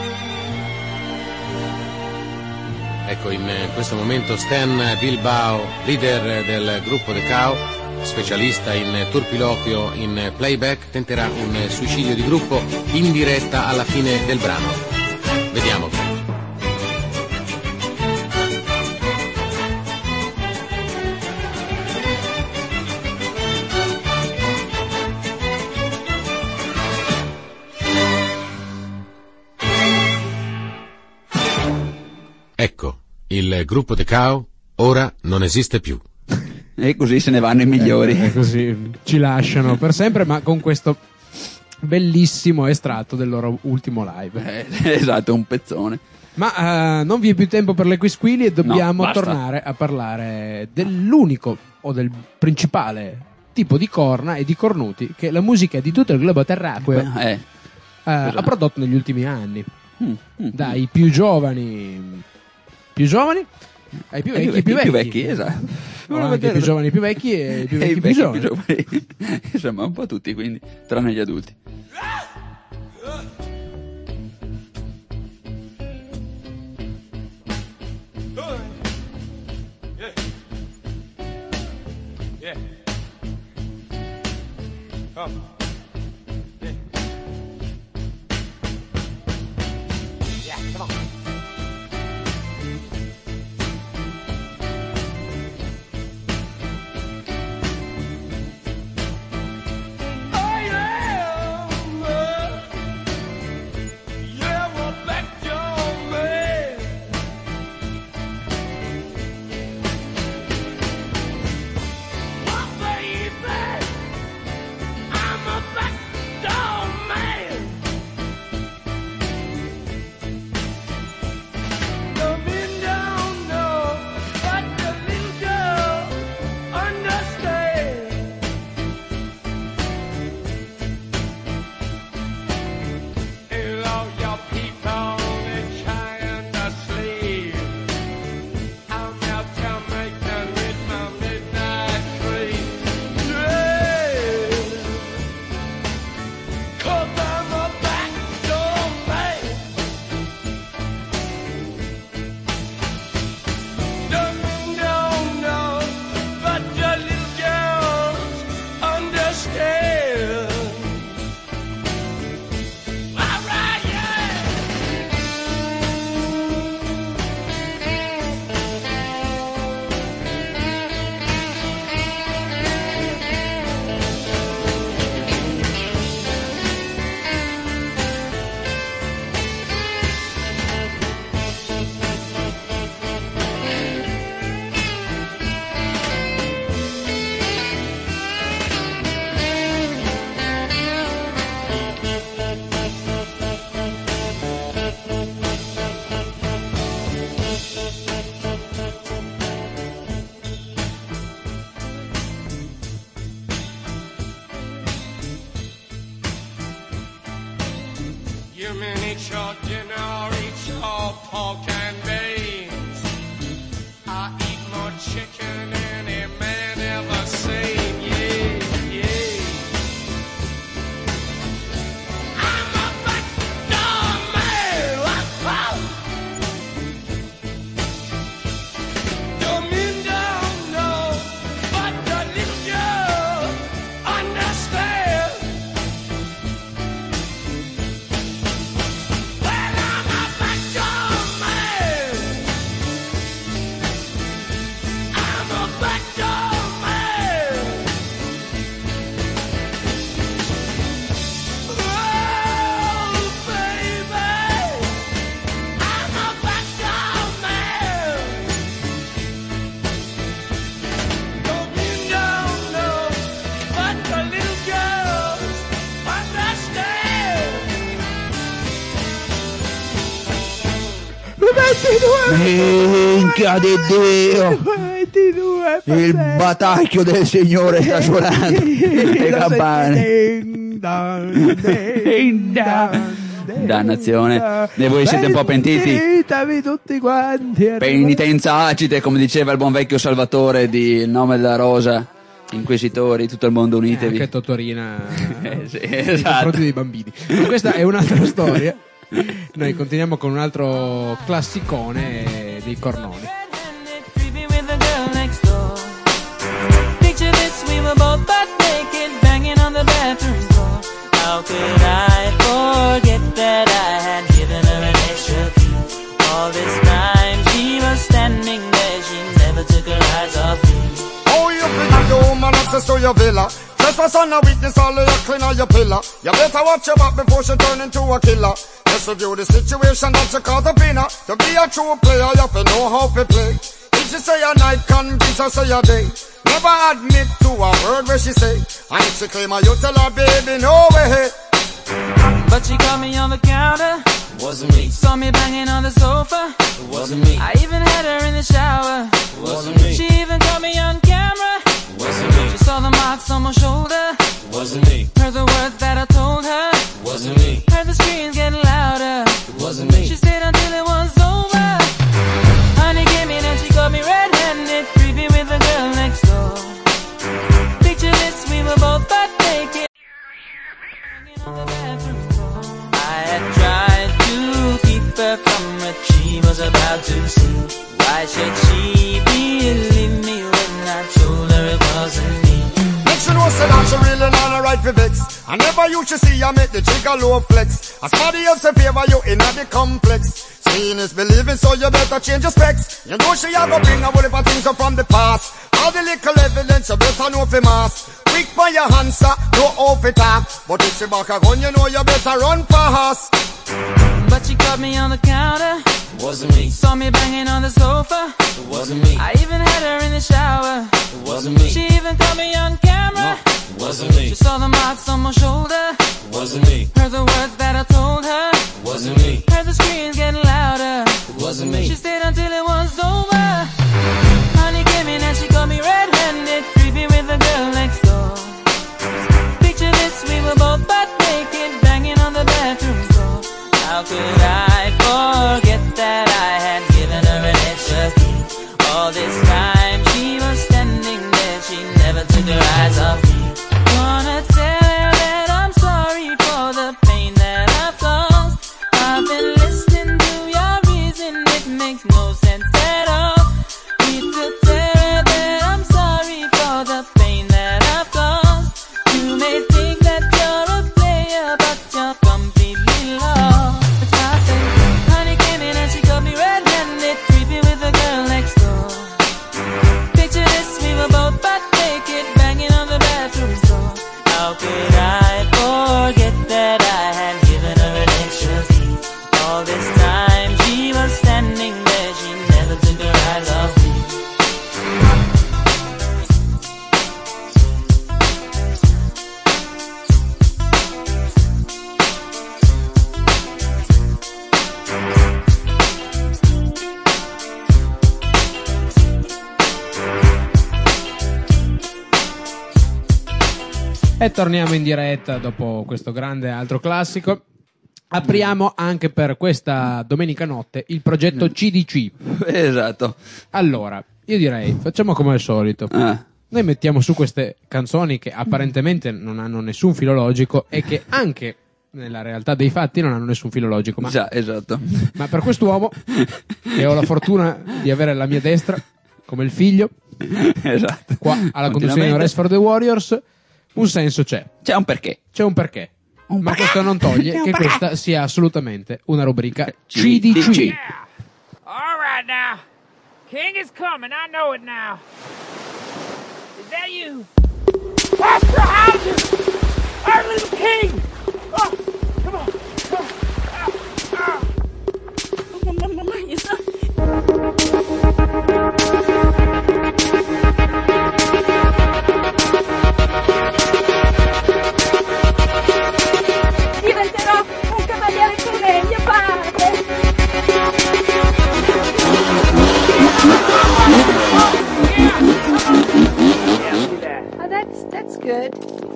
Ecco, in questo momento Stan Bilbao, leader del gruppo The Cow, specialista in turpiloquio in playback, tenterà un suicidio di gruppo in diretta alla fine del brano. Vediamo. il gruppo The Cow ora non esiste più. E così se ne vanno i migliori. Così ci lasciano per sempre, ma con questo bellissimo estratto del loro ultimo live. Esatto, un pezzone. Ma non vi è più tempo per le quisquili e dobbiamo No, tornare a parlare dell'unico o del principale tipo di corna e di cornuti che la musica di tutto il globo terracqueo ha prodotto negli ultimi anni. Dai più giovani ai più vecchi, esatto. Anche i più giovani più vecchi e i più vecchi più giovani. Insomma, un po' tutti, quindi, tranne gli adulti. Minchia di Dio! 22, il batacchio del Signore sta suonando le campane. Dannazione, e voi siete un po' pentiti? Tutti quanti. Penitenza acide, come diceva il buon vecchio Salvatore di Il nome della rosa. Inquisitori, tutto il mondo unitevi. Anche Totorina sì, esatto. Dei bambini. Ma questa è un'altra storia. Noi continuiamo con un altro classicone dei cornoni. How could I forget that I had given her an extra key? All this time she was standing there, she never took her eyes off me. Oh, you bring your woman access to your villa. Trespass on a witness, all of your clean on your pillar. You better watch your back before she turn into a killer. Just review the situation that you caught up in. To be a true player, you have to know how to play. If she say a night, convince her say a day. Never admit to a word where she say. And if she claim her, you tell her, baby, no way. But she caught me on the counter. Wasn't me. Saw me banging on the sofa. Wasn't me. I even had her in the shower. Wasn't me. She even caught me on camera. Wasn't me. She saw the marks on my shoulder. Wasn't me. Heard the words that I told her. Wasn't me. Heard the screams getting louder. Wasn't me. She stayed until it was over. Honey came in and she caught me red-handed, creepy with the girl next door. Picture this, we were both butt naked. I had tried to keep her from what she was about to see. Why should she believe me when I told her it wasn't me? Make she know say that she really not a right for vex. I never used to see her make the trigger low flex. As somebody else in favor you in the complex. Seeing is believing, so you better change your specs. You know she a go bring a whole heap of things up from the past. All the little evidence you better know for mass. Quick for your answer, no off it talk. But if she back a gun, you know you better run fast. But she caught me on the counter. Wasn't me. Saw me banging on the sofa. It wasn't me. I even had her in the shower. It wasn't me. She even caught me on camera. It wasn't me. She saw the marks on my shoulder. It wasn't me. Heard the words that I told her. It wasn't me. Heard the screams getting louder. It wasn't me. She stayed until it was over. Honey came in and she caught me red-handed, creepy with the girl next door. Picture this, we were both butt naked, banging on the bathroom door. How could I forget that I had given her an extra key? All this time she was standing there, she never took her eyes off me. Wanna tell her that I'm sorry for the pain that I've caused. I've been listening to your reason, it makes no sense at all. Need to tell her that I'm sorry for the pain that I've caused. You may think that you're a player, but you're completely lost. That's why I say, honey came in and she caught me red-handed, creepy with the girl next door. Picture this, we were both butt naked, banging on the bathroom door. How could I forget that I had given her an extra key? All this time she was standing there, she never took her eyes off me. E torniamo in diretta dopo questo grande altro classico. Apriamo anche per questa domenica notte il progetto CDC. Esatto. Allora, io direi, facciamo come al solito. Noi mettiamo su queste canzoni che apparentemente non hanno nessun filo logico e che anche nella realtà dei fatti non hanno nessun filo logico. Ma, già, esatto. Ma per quest'uomo, che ho la fortuna di avere alla mia destra, come il figlio, esatto, qua alla conduzione di Rest for the Warriors, un senso c'è. C'è un perché. C'è un perché. Ma questo non toglie che questa sia assolutamente una rubrica CDC. All right now. King is coming. I know it now. Is that you? Pastor Hauser! Our little king! Oh, come on. Come Diventerò un cavaliere come mio padre. Oh, that's good.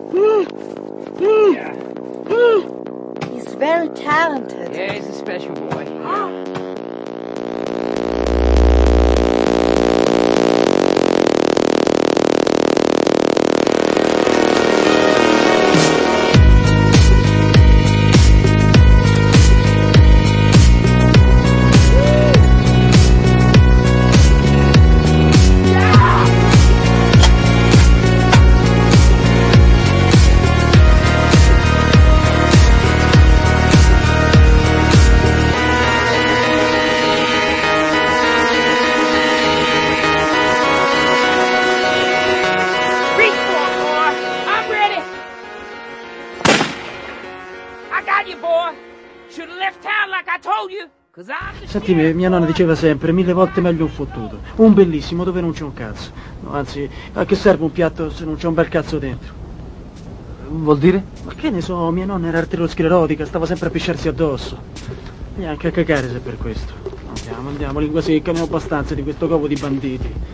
He's very talented. Yeah, he's a special boy. Senti, mia nonna diceva sempre 1000 volte meglio un fottuto. Un bellissimo dove non c'è un cazzo. No, anzi, a che serve un piatto se non c'è un bel cazzo dentro? Vuol dire? Ma che ne so, mia nonna era arteriosclerotica, stava sempre a pisciarsi addosso. Neanche a cagare se per questo. Andiamo, lingua secca, ne ho abbastanza di questo covo di banditi.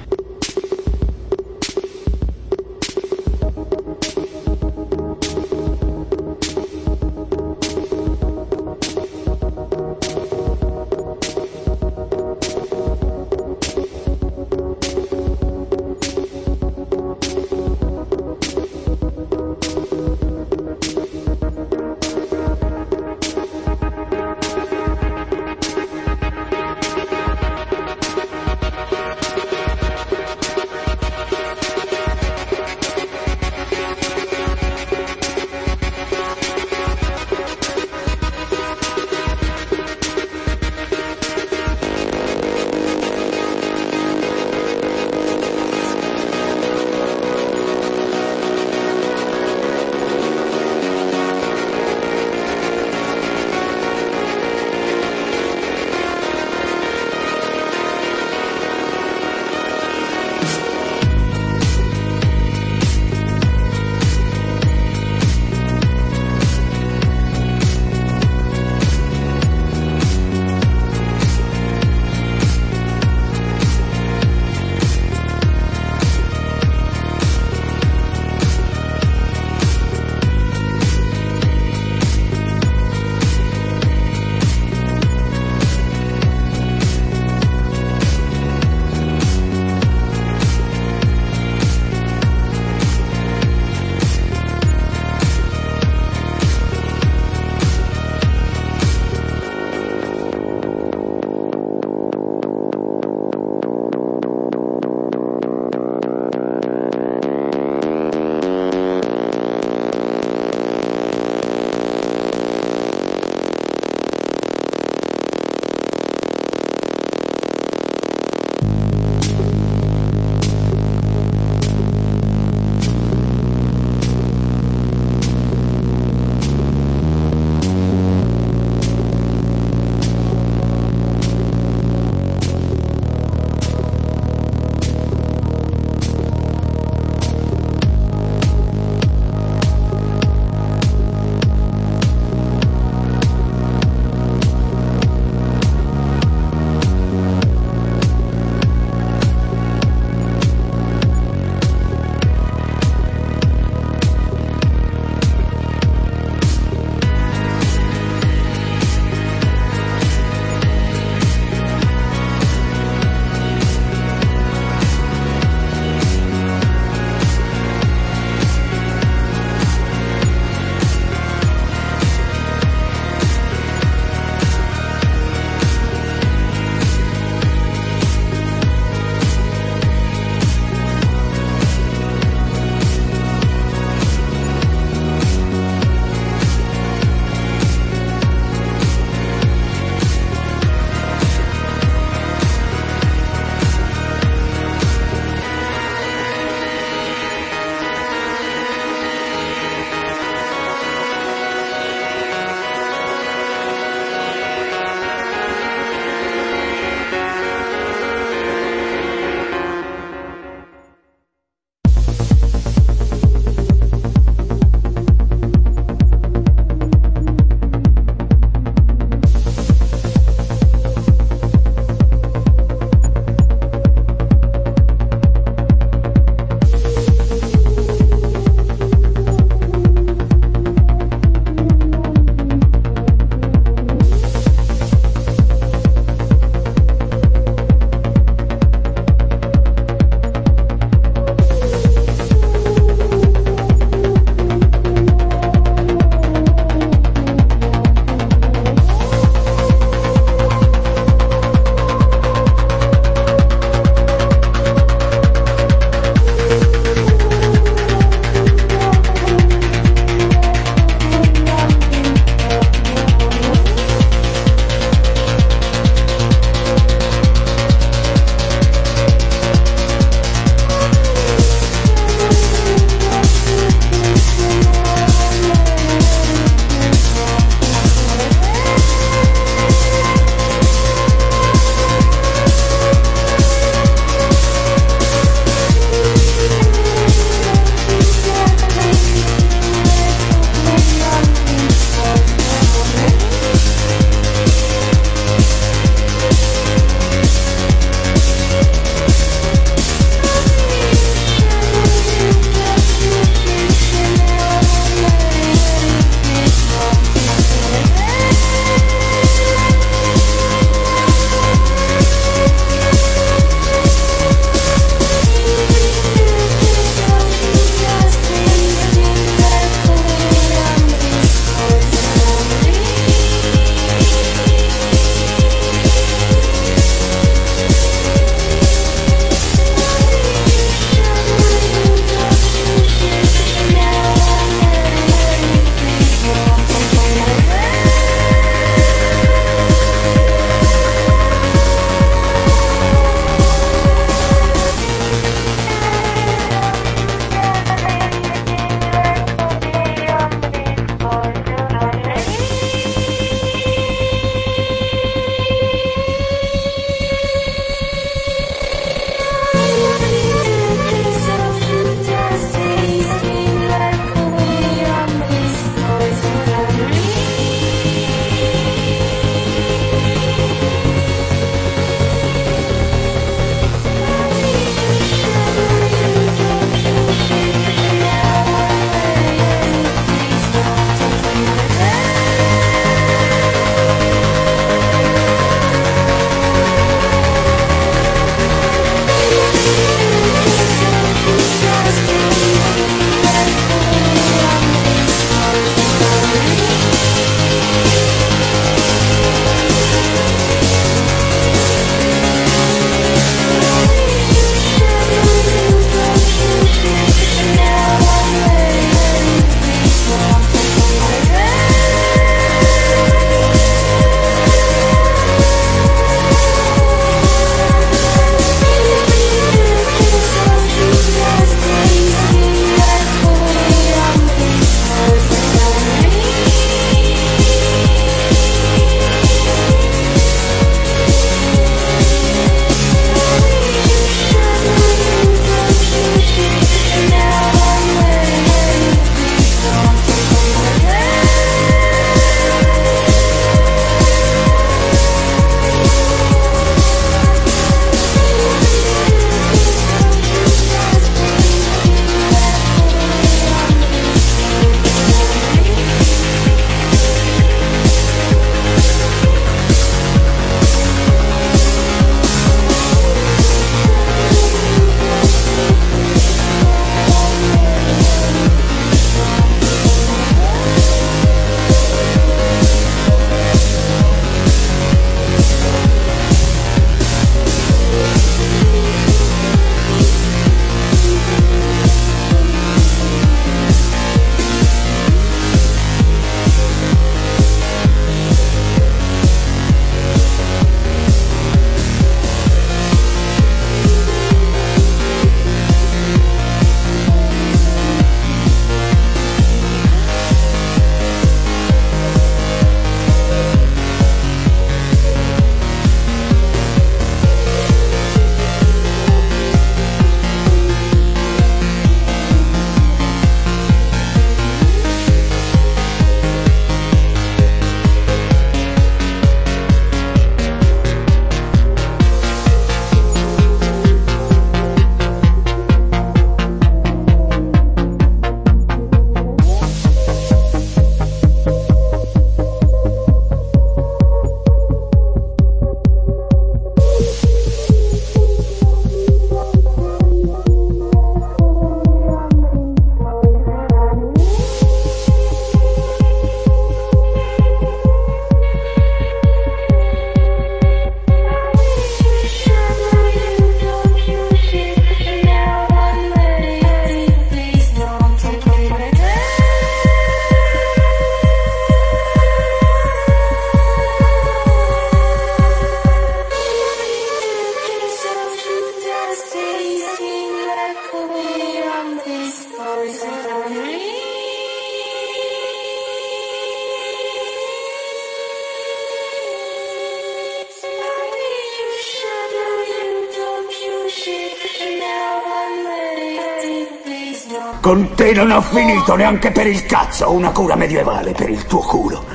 Con te non ho finito neanche per il cazzo. Una cura medievale per il tuo culo.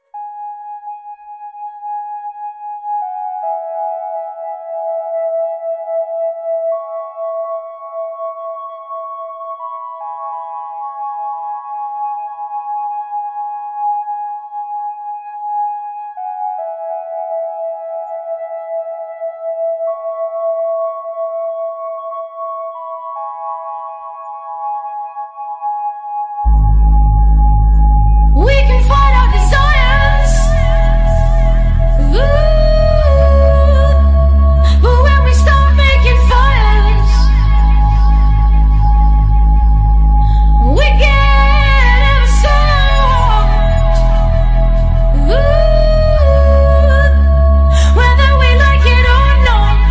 We can fight our desires. Ooh, but when we start making fires, we get ever so hot. Ooh, whether we like it or not.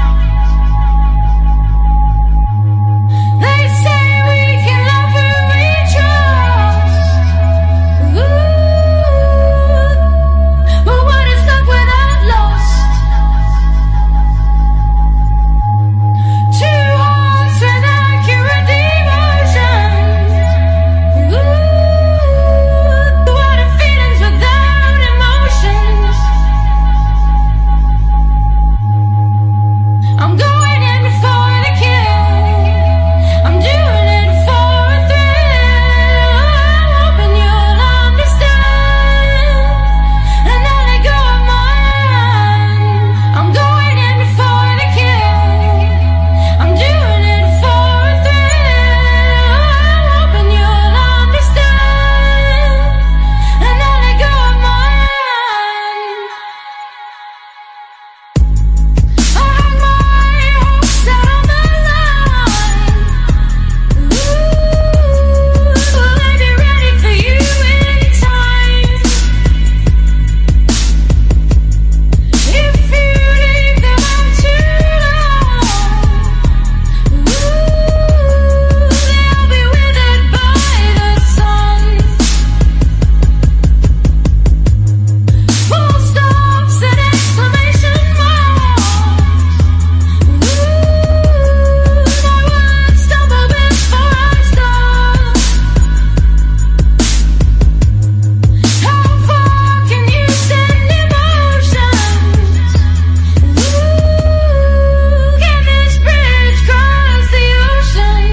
They say we can love who we trust. But what is love without lust? Two hearts with accurate emotions. What are feelings without emotions? I'm going in for the kill. I'm doing it for a thrill. I'm hoping you'll understand and not let go of my hand. I'm going in for the kill. I'm doing it for a thrill. I'm hoping you'll understand and not let go of my hand. I hung my hopes out on the line. Will I be ready for you in time? If you leave, then I'm too long. They'll be withered by the sun. Full stops and exclamation marks. My words stumble before I start. How far can you send emotions? Can this bridge cross the ocean?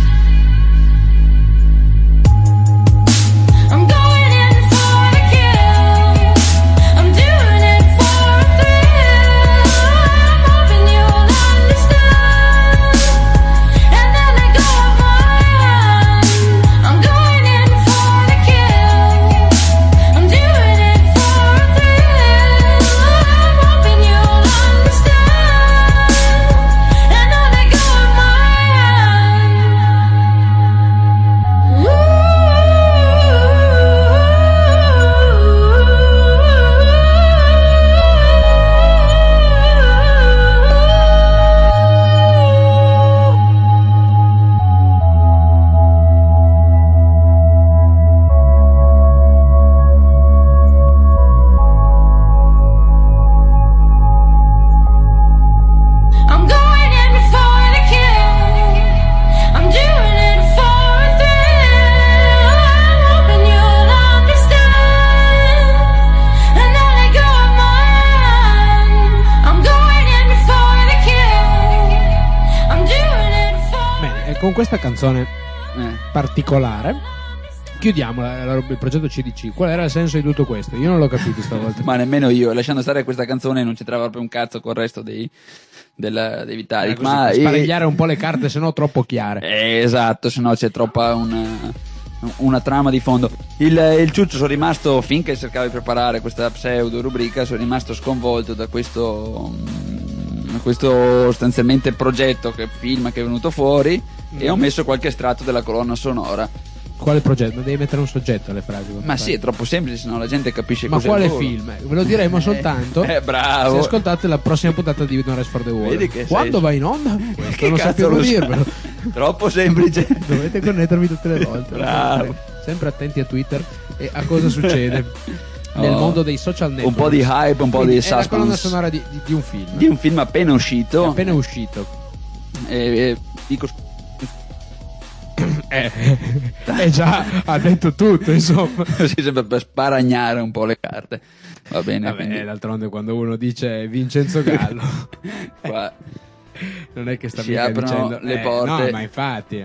I'm going in for the kill. I'm doing it for a thrill. I'm hoping you'll understand and then let go of my hand. I'm going in for the kill. I'm doing it for a thrill. I'm hoping you'll understand and not let go of my I'm going in for the kill. I'm doing it for a thrill. I'm hoping you'll understand and not let go of my hand. I'm going in for the kill. I'm doing it for. Bene, e con questa canzone particolare chiudiamo il progetto CDC. Qual era il senso di tutto questo? Io non l'ho capito stavolta. Ma nemmeno io, lasciando stare questa canzone non c'entrava proprio un cazzo con il resto dei Vitalik. Ma sparigliare un po' le carte, se no troppo chiare. Esatto, se no c'è troppa una trama di fondo. Il Ciuccio sono rimasto, finché cercavo di preparare questa pseudo rubrica, sono rimasto sconvolto da questo sostanzialmente progetto, film che è venuto fuori, e ho messo qualche estratto della colonna sonora. Quale progetto? Ma devi mettere un soggetto alle frasi. Ma sì, è troppo semplice, sennò la gente capisce ma cos'è. Ma quale film? Ve lo diremo soltanto bravo. se ascoltate la prossima puntata di No Rest for the World. Vedi che quando va in onda? Che non sappiamo dirvelo. Troppo semplice. Dovete connettervi tutte le volte. Bravo. Sempre attenti a Twitter e a cosa succede nel mondo dei social network. Un po' di hype, un po' Quindi di suspense. È la colonna sonora di un film. Di un film appena uscito. Dico già ha detto tutto, insomma. Così sempre per sparagnare un po' le carte. Va bene. Vabbè, quindi... d'altronde quando uno dice Vincenzo Gallo qua non è che sta si mica aprono dicendo le porte. no, ma infatti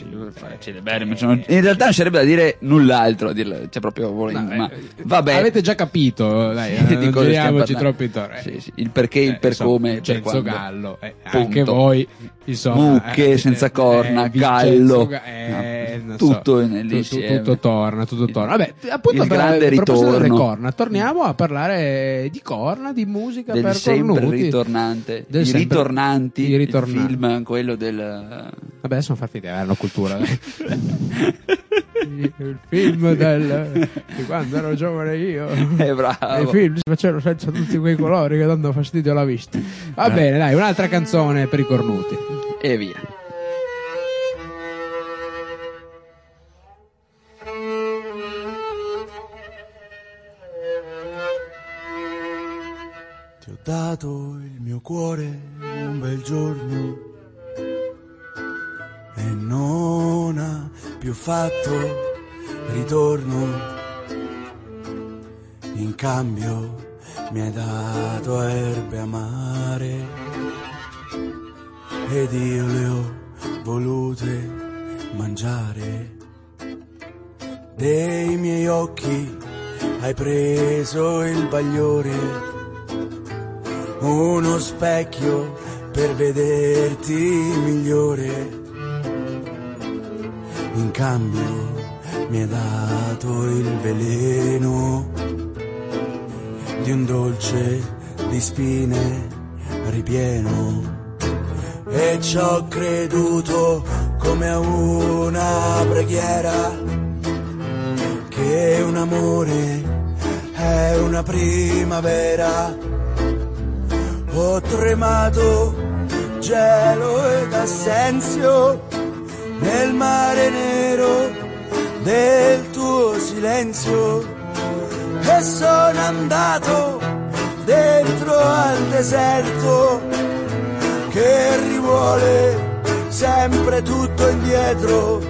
in realtà non sarebbe da dire null'altro a dirlo, cioè proprio ma vabbè, avete già capito, dai, non giriamoci troppo intorno. Il perché, il per come, il per Vincenzo quando. Gallo, anche voi, insomma, mucche senza corna, gallo, tutto nell'insieme, tutto torna. Vabbè, appunto, il grande ritorno delle ritorno, corna, torniamo a parlare di corna, di musica del per sempre cornuti, ritornante, del i sempre ritornanti, i ritornanti. il film quello del vabbè, adesso non far finta, hanno cultura. Il film di quando ero giovane io, bravo. I film si facevano senza tutti quei colori che danno fastidio alla vista. Va bene, dai, un'altra canzone per i cornuti e via. Ti ho dato il mio cuore un bel giorno e non ha più fatto ritorno. In cambio mi hai dato erbe amare ed io le ho volute mangiare. Dei miei occhi hai preso il bagliore, uno specchio per vederti migliore. In cambio mi hai dato il veleno di un dolce di spine ripieno, e ci ho creduto come a una preghiera che un amore è una primavera. Ho tremato gelo ed assenzio nel mare nero del tuo silenzio, e sono andato dentro al deserto che rivuole sempre tutto indietro,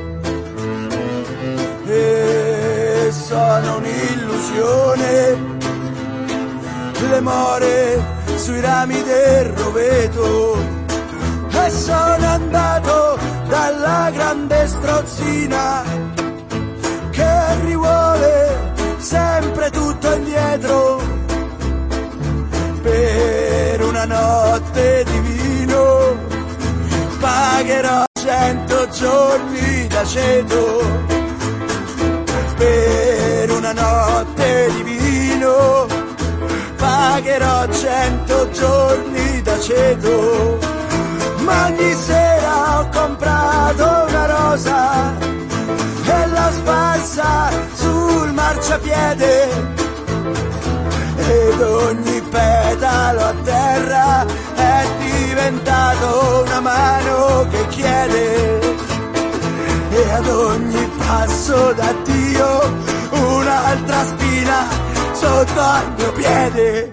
e sono un'illusione, le more sui rami del roveto, e sono andato dalla grande strozzina che rivuole sempre tutto indietro. Per una notte di vino pagherò 100 giorni d'aceto. Per una notte di vino pagherò 100 giorni d'aceto. Ma ogni sera ho comprato una rosa e l'ho sparsa sul marciapiede, ed ogni petalo a terra è diventato una mano che chiede, e ad ogni passo d'addio un'altra spina sotto al mio piede.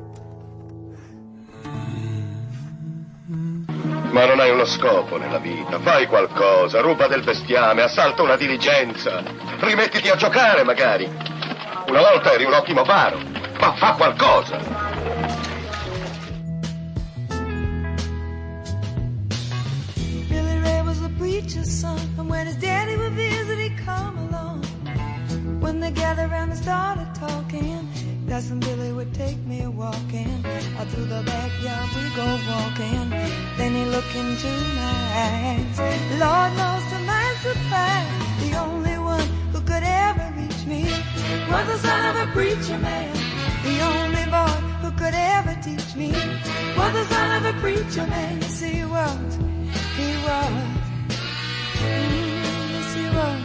Ma non hai uno scopo nella vita, fai qualcosa, ruba del bestiame, assalta una diligenza, rimettiti a giocare magari. Una volta eri un ottimo faro, ma fa qualcosa. Billy Ray was a preacher's son, and when his daddy would visit, he'd come along. When they gathered around and started talking, that's when Billy would take me walking. Out through the backyard we go walking. Then he looked into my eyes. Lord knows to my surprise, the only one who could ever reach me was the son of a preacher man. The only boy who could ever teach me was the son of a preacher man. Yes, he was. He was. Yes, he was.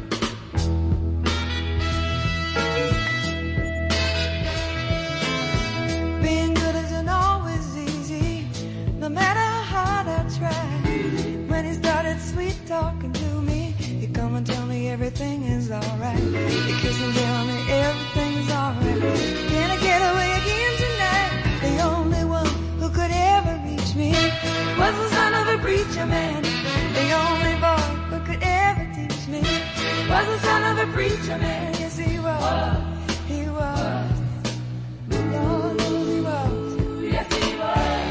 Being good isn't always easy, no matter how hard I try. When he started sweet talking to me, he'd come and tell me everything is alright. He'd kiss and tell me everything's alright. Can I get away again tonight? The only one who could ever reach me was the son of a preacher man. The only boy who could ever teach preacher man. Yes, he was. He was. Lord, he was. Yes, he was.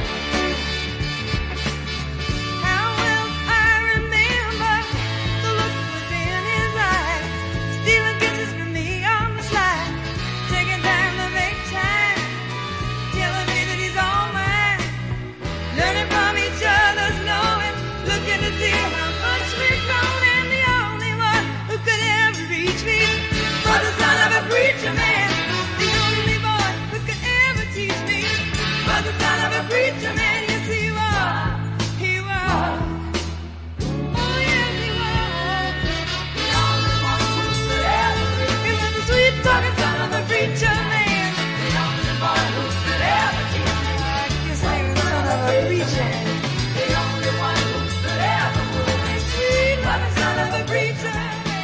How will I remember the look was in his eyes, stealing kisses from me on the slide, taking time to make time, telling me that he's all mine, learning from each other's knowing, looking to see how much we've grown, and the only one who could ever reach me was the son of a preacher man. The only boy who could ever teach me was the son of a preacher man. Yes, he was. He was. Oh, yes, he was. The only one who could ever reach me. He was the sweet talking son of a preacher man. The only boy who could ever teach me. I guess he was the son of a preacher. The only one who could ever move me sweet was the son of a preacher.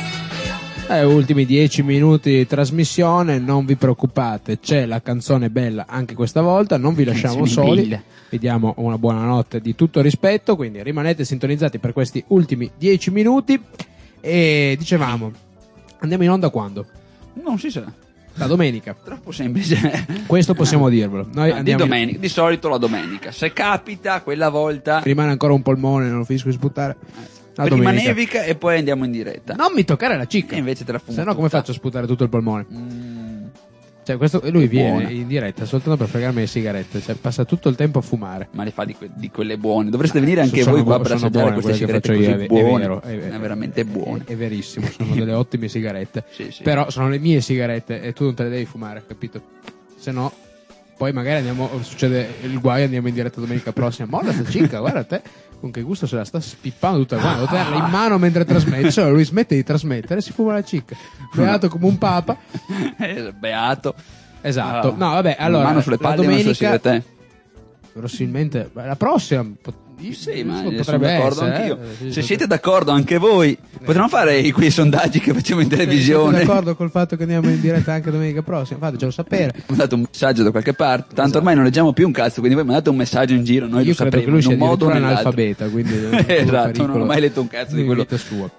Ultimi 10 minuti di trasmissione, non vi preoccupate, c'è la canzone bella anche questa volta, non vi lasciamo soli, vi diamo una buonanotte di tutto rispetto, quindi rimanete sintonizzati per questi ultimi 10 minuti e dicevamo, andiamo in onda quando? Non si sa. La domenica. Troppo semplice. Questo possiamo dirvelo. Noi andiamo di domenica, di solito la domenica. Se capita, quella volta rimane ancora un polmone, non lo finisco di sputare. Prima nevica e poi andiamo in diretta. Non mi toccare la cicca. E invece te la fumo. Se no come faccio a sputare tutto il polmone? Cioè questo, lui viene in diretta soltanto per fregarmi le sigarette, cioè passa tutto il tempo a fumare. Ma le fa di quelle buone. Dovreste venire anche voi qua per assaggiare queste sigarette così buone. È veramente buone. È verissimo, sono delle ottime sigarette. Sì, sì. Però sono le mie sigarette e tu non te le devi fumare, capito? Se no poi magari succede il guaio, andiamo in diretta domenica prossima. Molla sta cicca, guarda te. Con che gusto se la sta spippando tutta quanta, devo tenerla in mano mentre trasmette. Cioè, lui smette di trasmettere e si fuma la cicca, beato come un papa. Beato. Esatto. No, vabbè, allora mano sulle palle, la domenica sigarette. Verosimilmente la prossima sì, ma potrebbe sono d'accordo essere, anch'io. Se siete d'accordo anche voi, potremmo fare quei sondaggi che facciamo in televisione. Siete d'accordo col fatto che andiamo in diretta anche domenica prossima? Fatecelo sapere. Mandate un messaggio da qualche parte. Tanto ormai non leggiamo più un cazzo, quindi voi mandate un messaggio in giro. Noi io lo credo sapremo che lui sia in un modo o nell'altro. analfabeta, quindi esatto, non ho mai letto un cazzo di quello suo.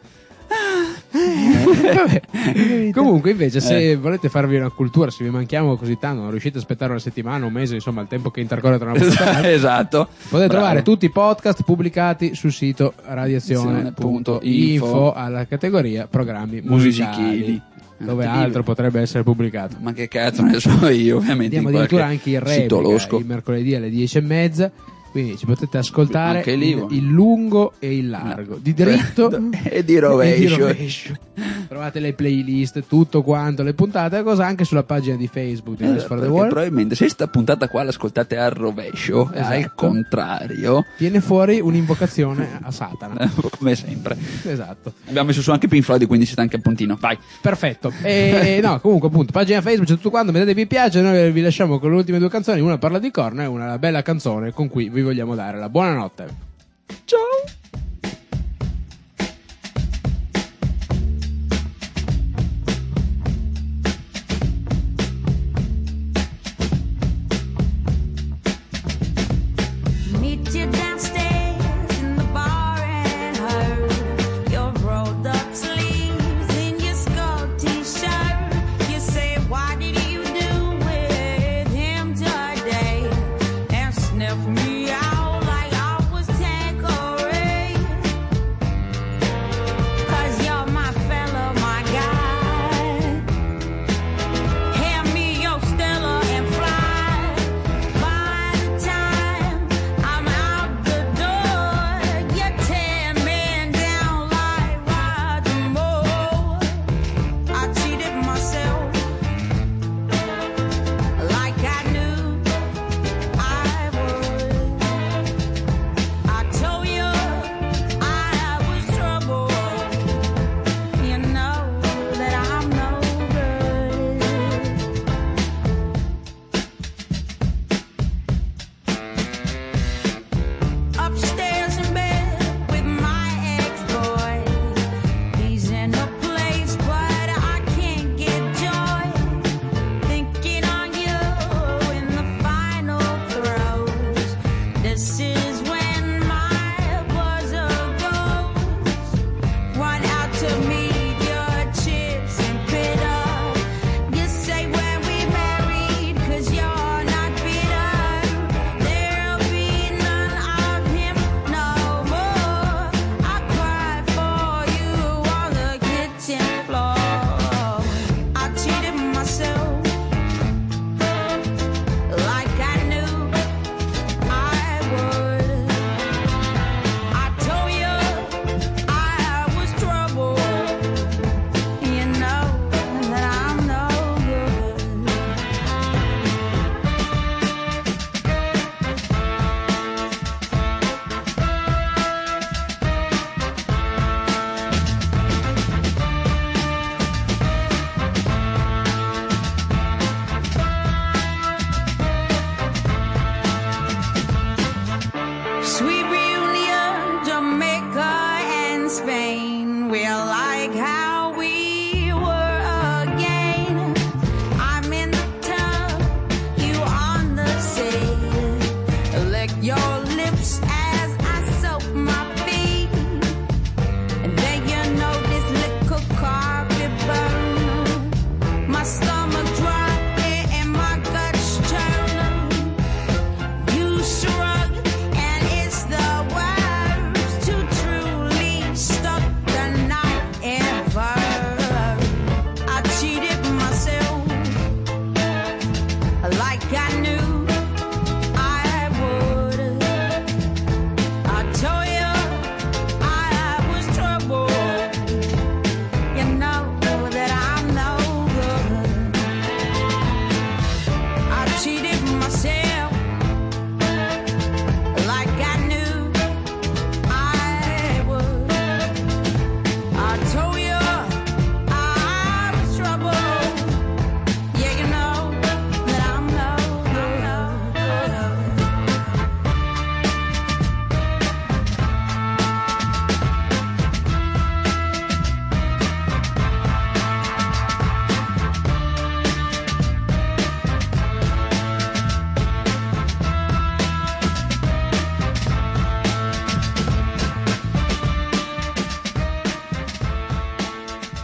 Comunque invece se volete farvi una cultura, se vi manchiamo così tanto, non riuscite a aspettare una settimana, un mese, insomma il tempo che intercorre tra una puntata, esatto, potete trovare tutti i podcast pubblicati sul sito radiazione.info alla categoria programmi musicali, dove altro potrebbe essere pubblicato. Ma che cazzo ne so io, ovviamente. Abbiamo addirittura anche il replica il mercoledì alle 10:30. Quindi ci potete ascoltare il lungo e il largo, di dritto e di rovescio. Trovate le playlist, tutto quanto, le puntate, cosa anche sulla pagina di Facebook di Nice for the World. Probabilmente se sta puntata qua l'ascoltate al rovescio, al contrario, viene fuori un'invocazione a Satana. Come sempre. Esatto. Abbiamo messo su anche Pink Floyd, quindi siete anche a puntino. Vai. Perfetto. E no, comunque appunto, pagina Facebook, c'è tutto quanto, mettete vi piace, noi vi lasciamo con le ultime due canzoni, una parla di corna e una bella canzone con cui vi vogliamo dare la buonanotte. Ciao. Sniff me out like I was Tanqueray.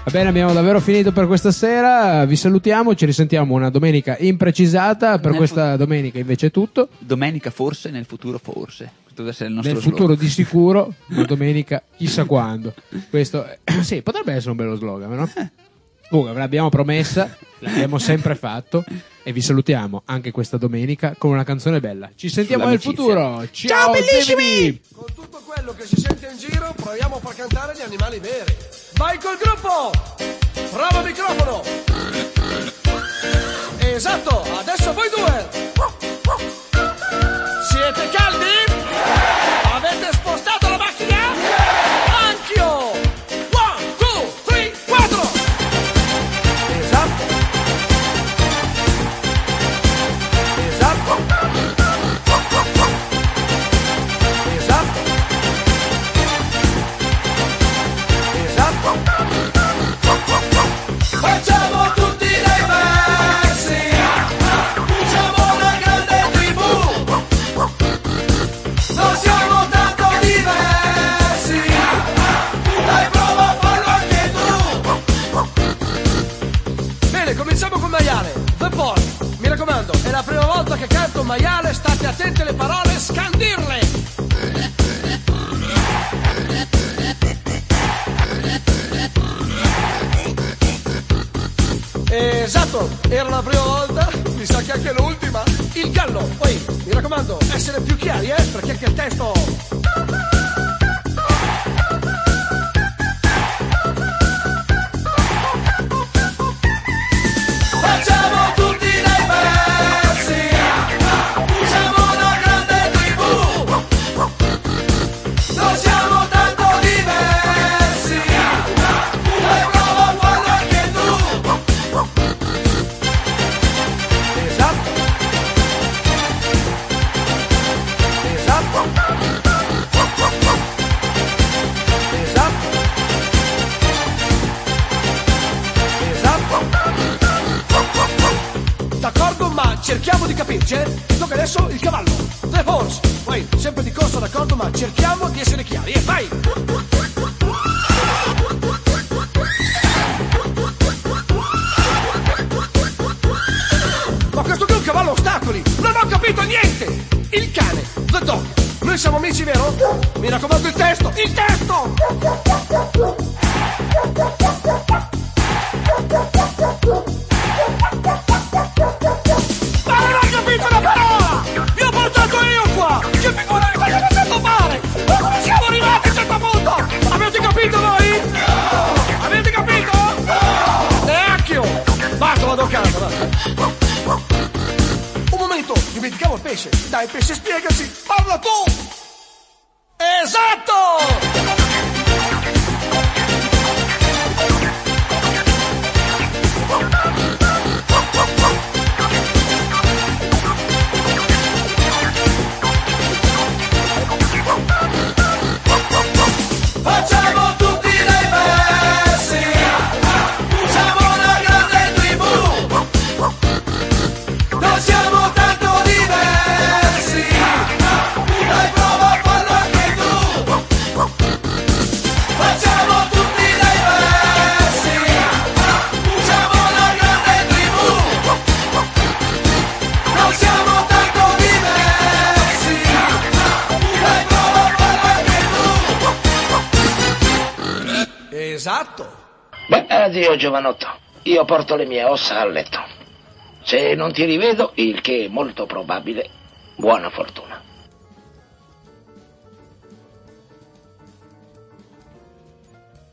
Va bene, abbiamo davvero finito per questa sera. Vi salutiamo, ci risentiamo una domenica imprecisata. Per questa domenica invece è tutto. Domenica forse, nel futuro forse. Questo deve essere il nostro Nel slogan. futuro di sicuro, ma domenica chissà quando. Questo sì, potrebbe essere un bello slogan, no? Comunque, ve l'abbiamo promessa, l'abbiamo sempre fatto e vi salutiamo anche questa domenica con una canzone bella. Ci sentiamo nel futuro. Ciao bellissimi! Con tutto quello che si sente in giro, proviamo a far cantare gli animali veri. Vai col gruppo! Bravo microfono! Esatto, adesso voi due! Siete caldi? Avete spostato la macchina? Anch'io! 1, 2, 3, 4! Esatto! Esatto! Esatto! Esatto! Facciamo tutti dei versi! Siamo una grande tribù! Non siamo tanto diversi! Dai, prova a farlo anche tu! Bene, cominciamo con maiale. The Boy. Mi raccomando, è la prima volta che canto un maiale, state attenti alle parole, scandirle! Esatto, era la prima volta, mi sa che anche l'ultima. Il gallo, poi mi raccomando, essere più chiari, perché anche il testo. Facciamo tutti dei versi, siamo una grande tribù, non siamo tanto diversi, dai prova a farlo anche tu. Esatto. Esatto. Esatto. Esatto. D'accordo, ma cerchiamo di capirci, Tocca adesso il cavallo. 3 horse. Poi, sempre di corsa, d'accordo, ma cerchiamo di essere chiari. E vai! Ma questo qui è un cavallo a ostacoli! Non ho capito niente! Il cane, the dog. Noi siamo amici, vero? Mi raccomando, il testo! Il testo! Ma non ho capito una parola! Vi ho portato io qua! Che figura di cosa mi sento fare? Ma come siamo arrivati a un certo punto? Avete capito voi? No! Avete capito? No! Neanche io! Basta, vado a casa, va! Un momento, dimenticavo il pesce. Dai, pesce, spiegaci. Parla tu! Esatto! Facciamo tutti dei versi, siamo una grande tribù, non siamo tanto diversi, dai prova a farlo anche tu. Facciamo tutti dei versi, siamo una grande tribù, non siamo tanto diversi, dai prova a farlo anche tu. Esatto. Beh, addio giovanotto, io porto le mie ossa a letto. Se non ti rivedo, il che è molto probabile, buona fortuna.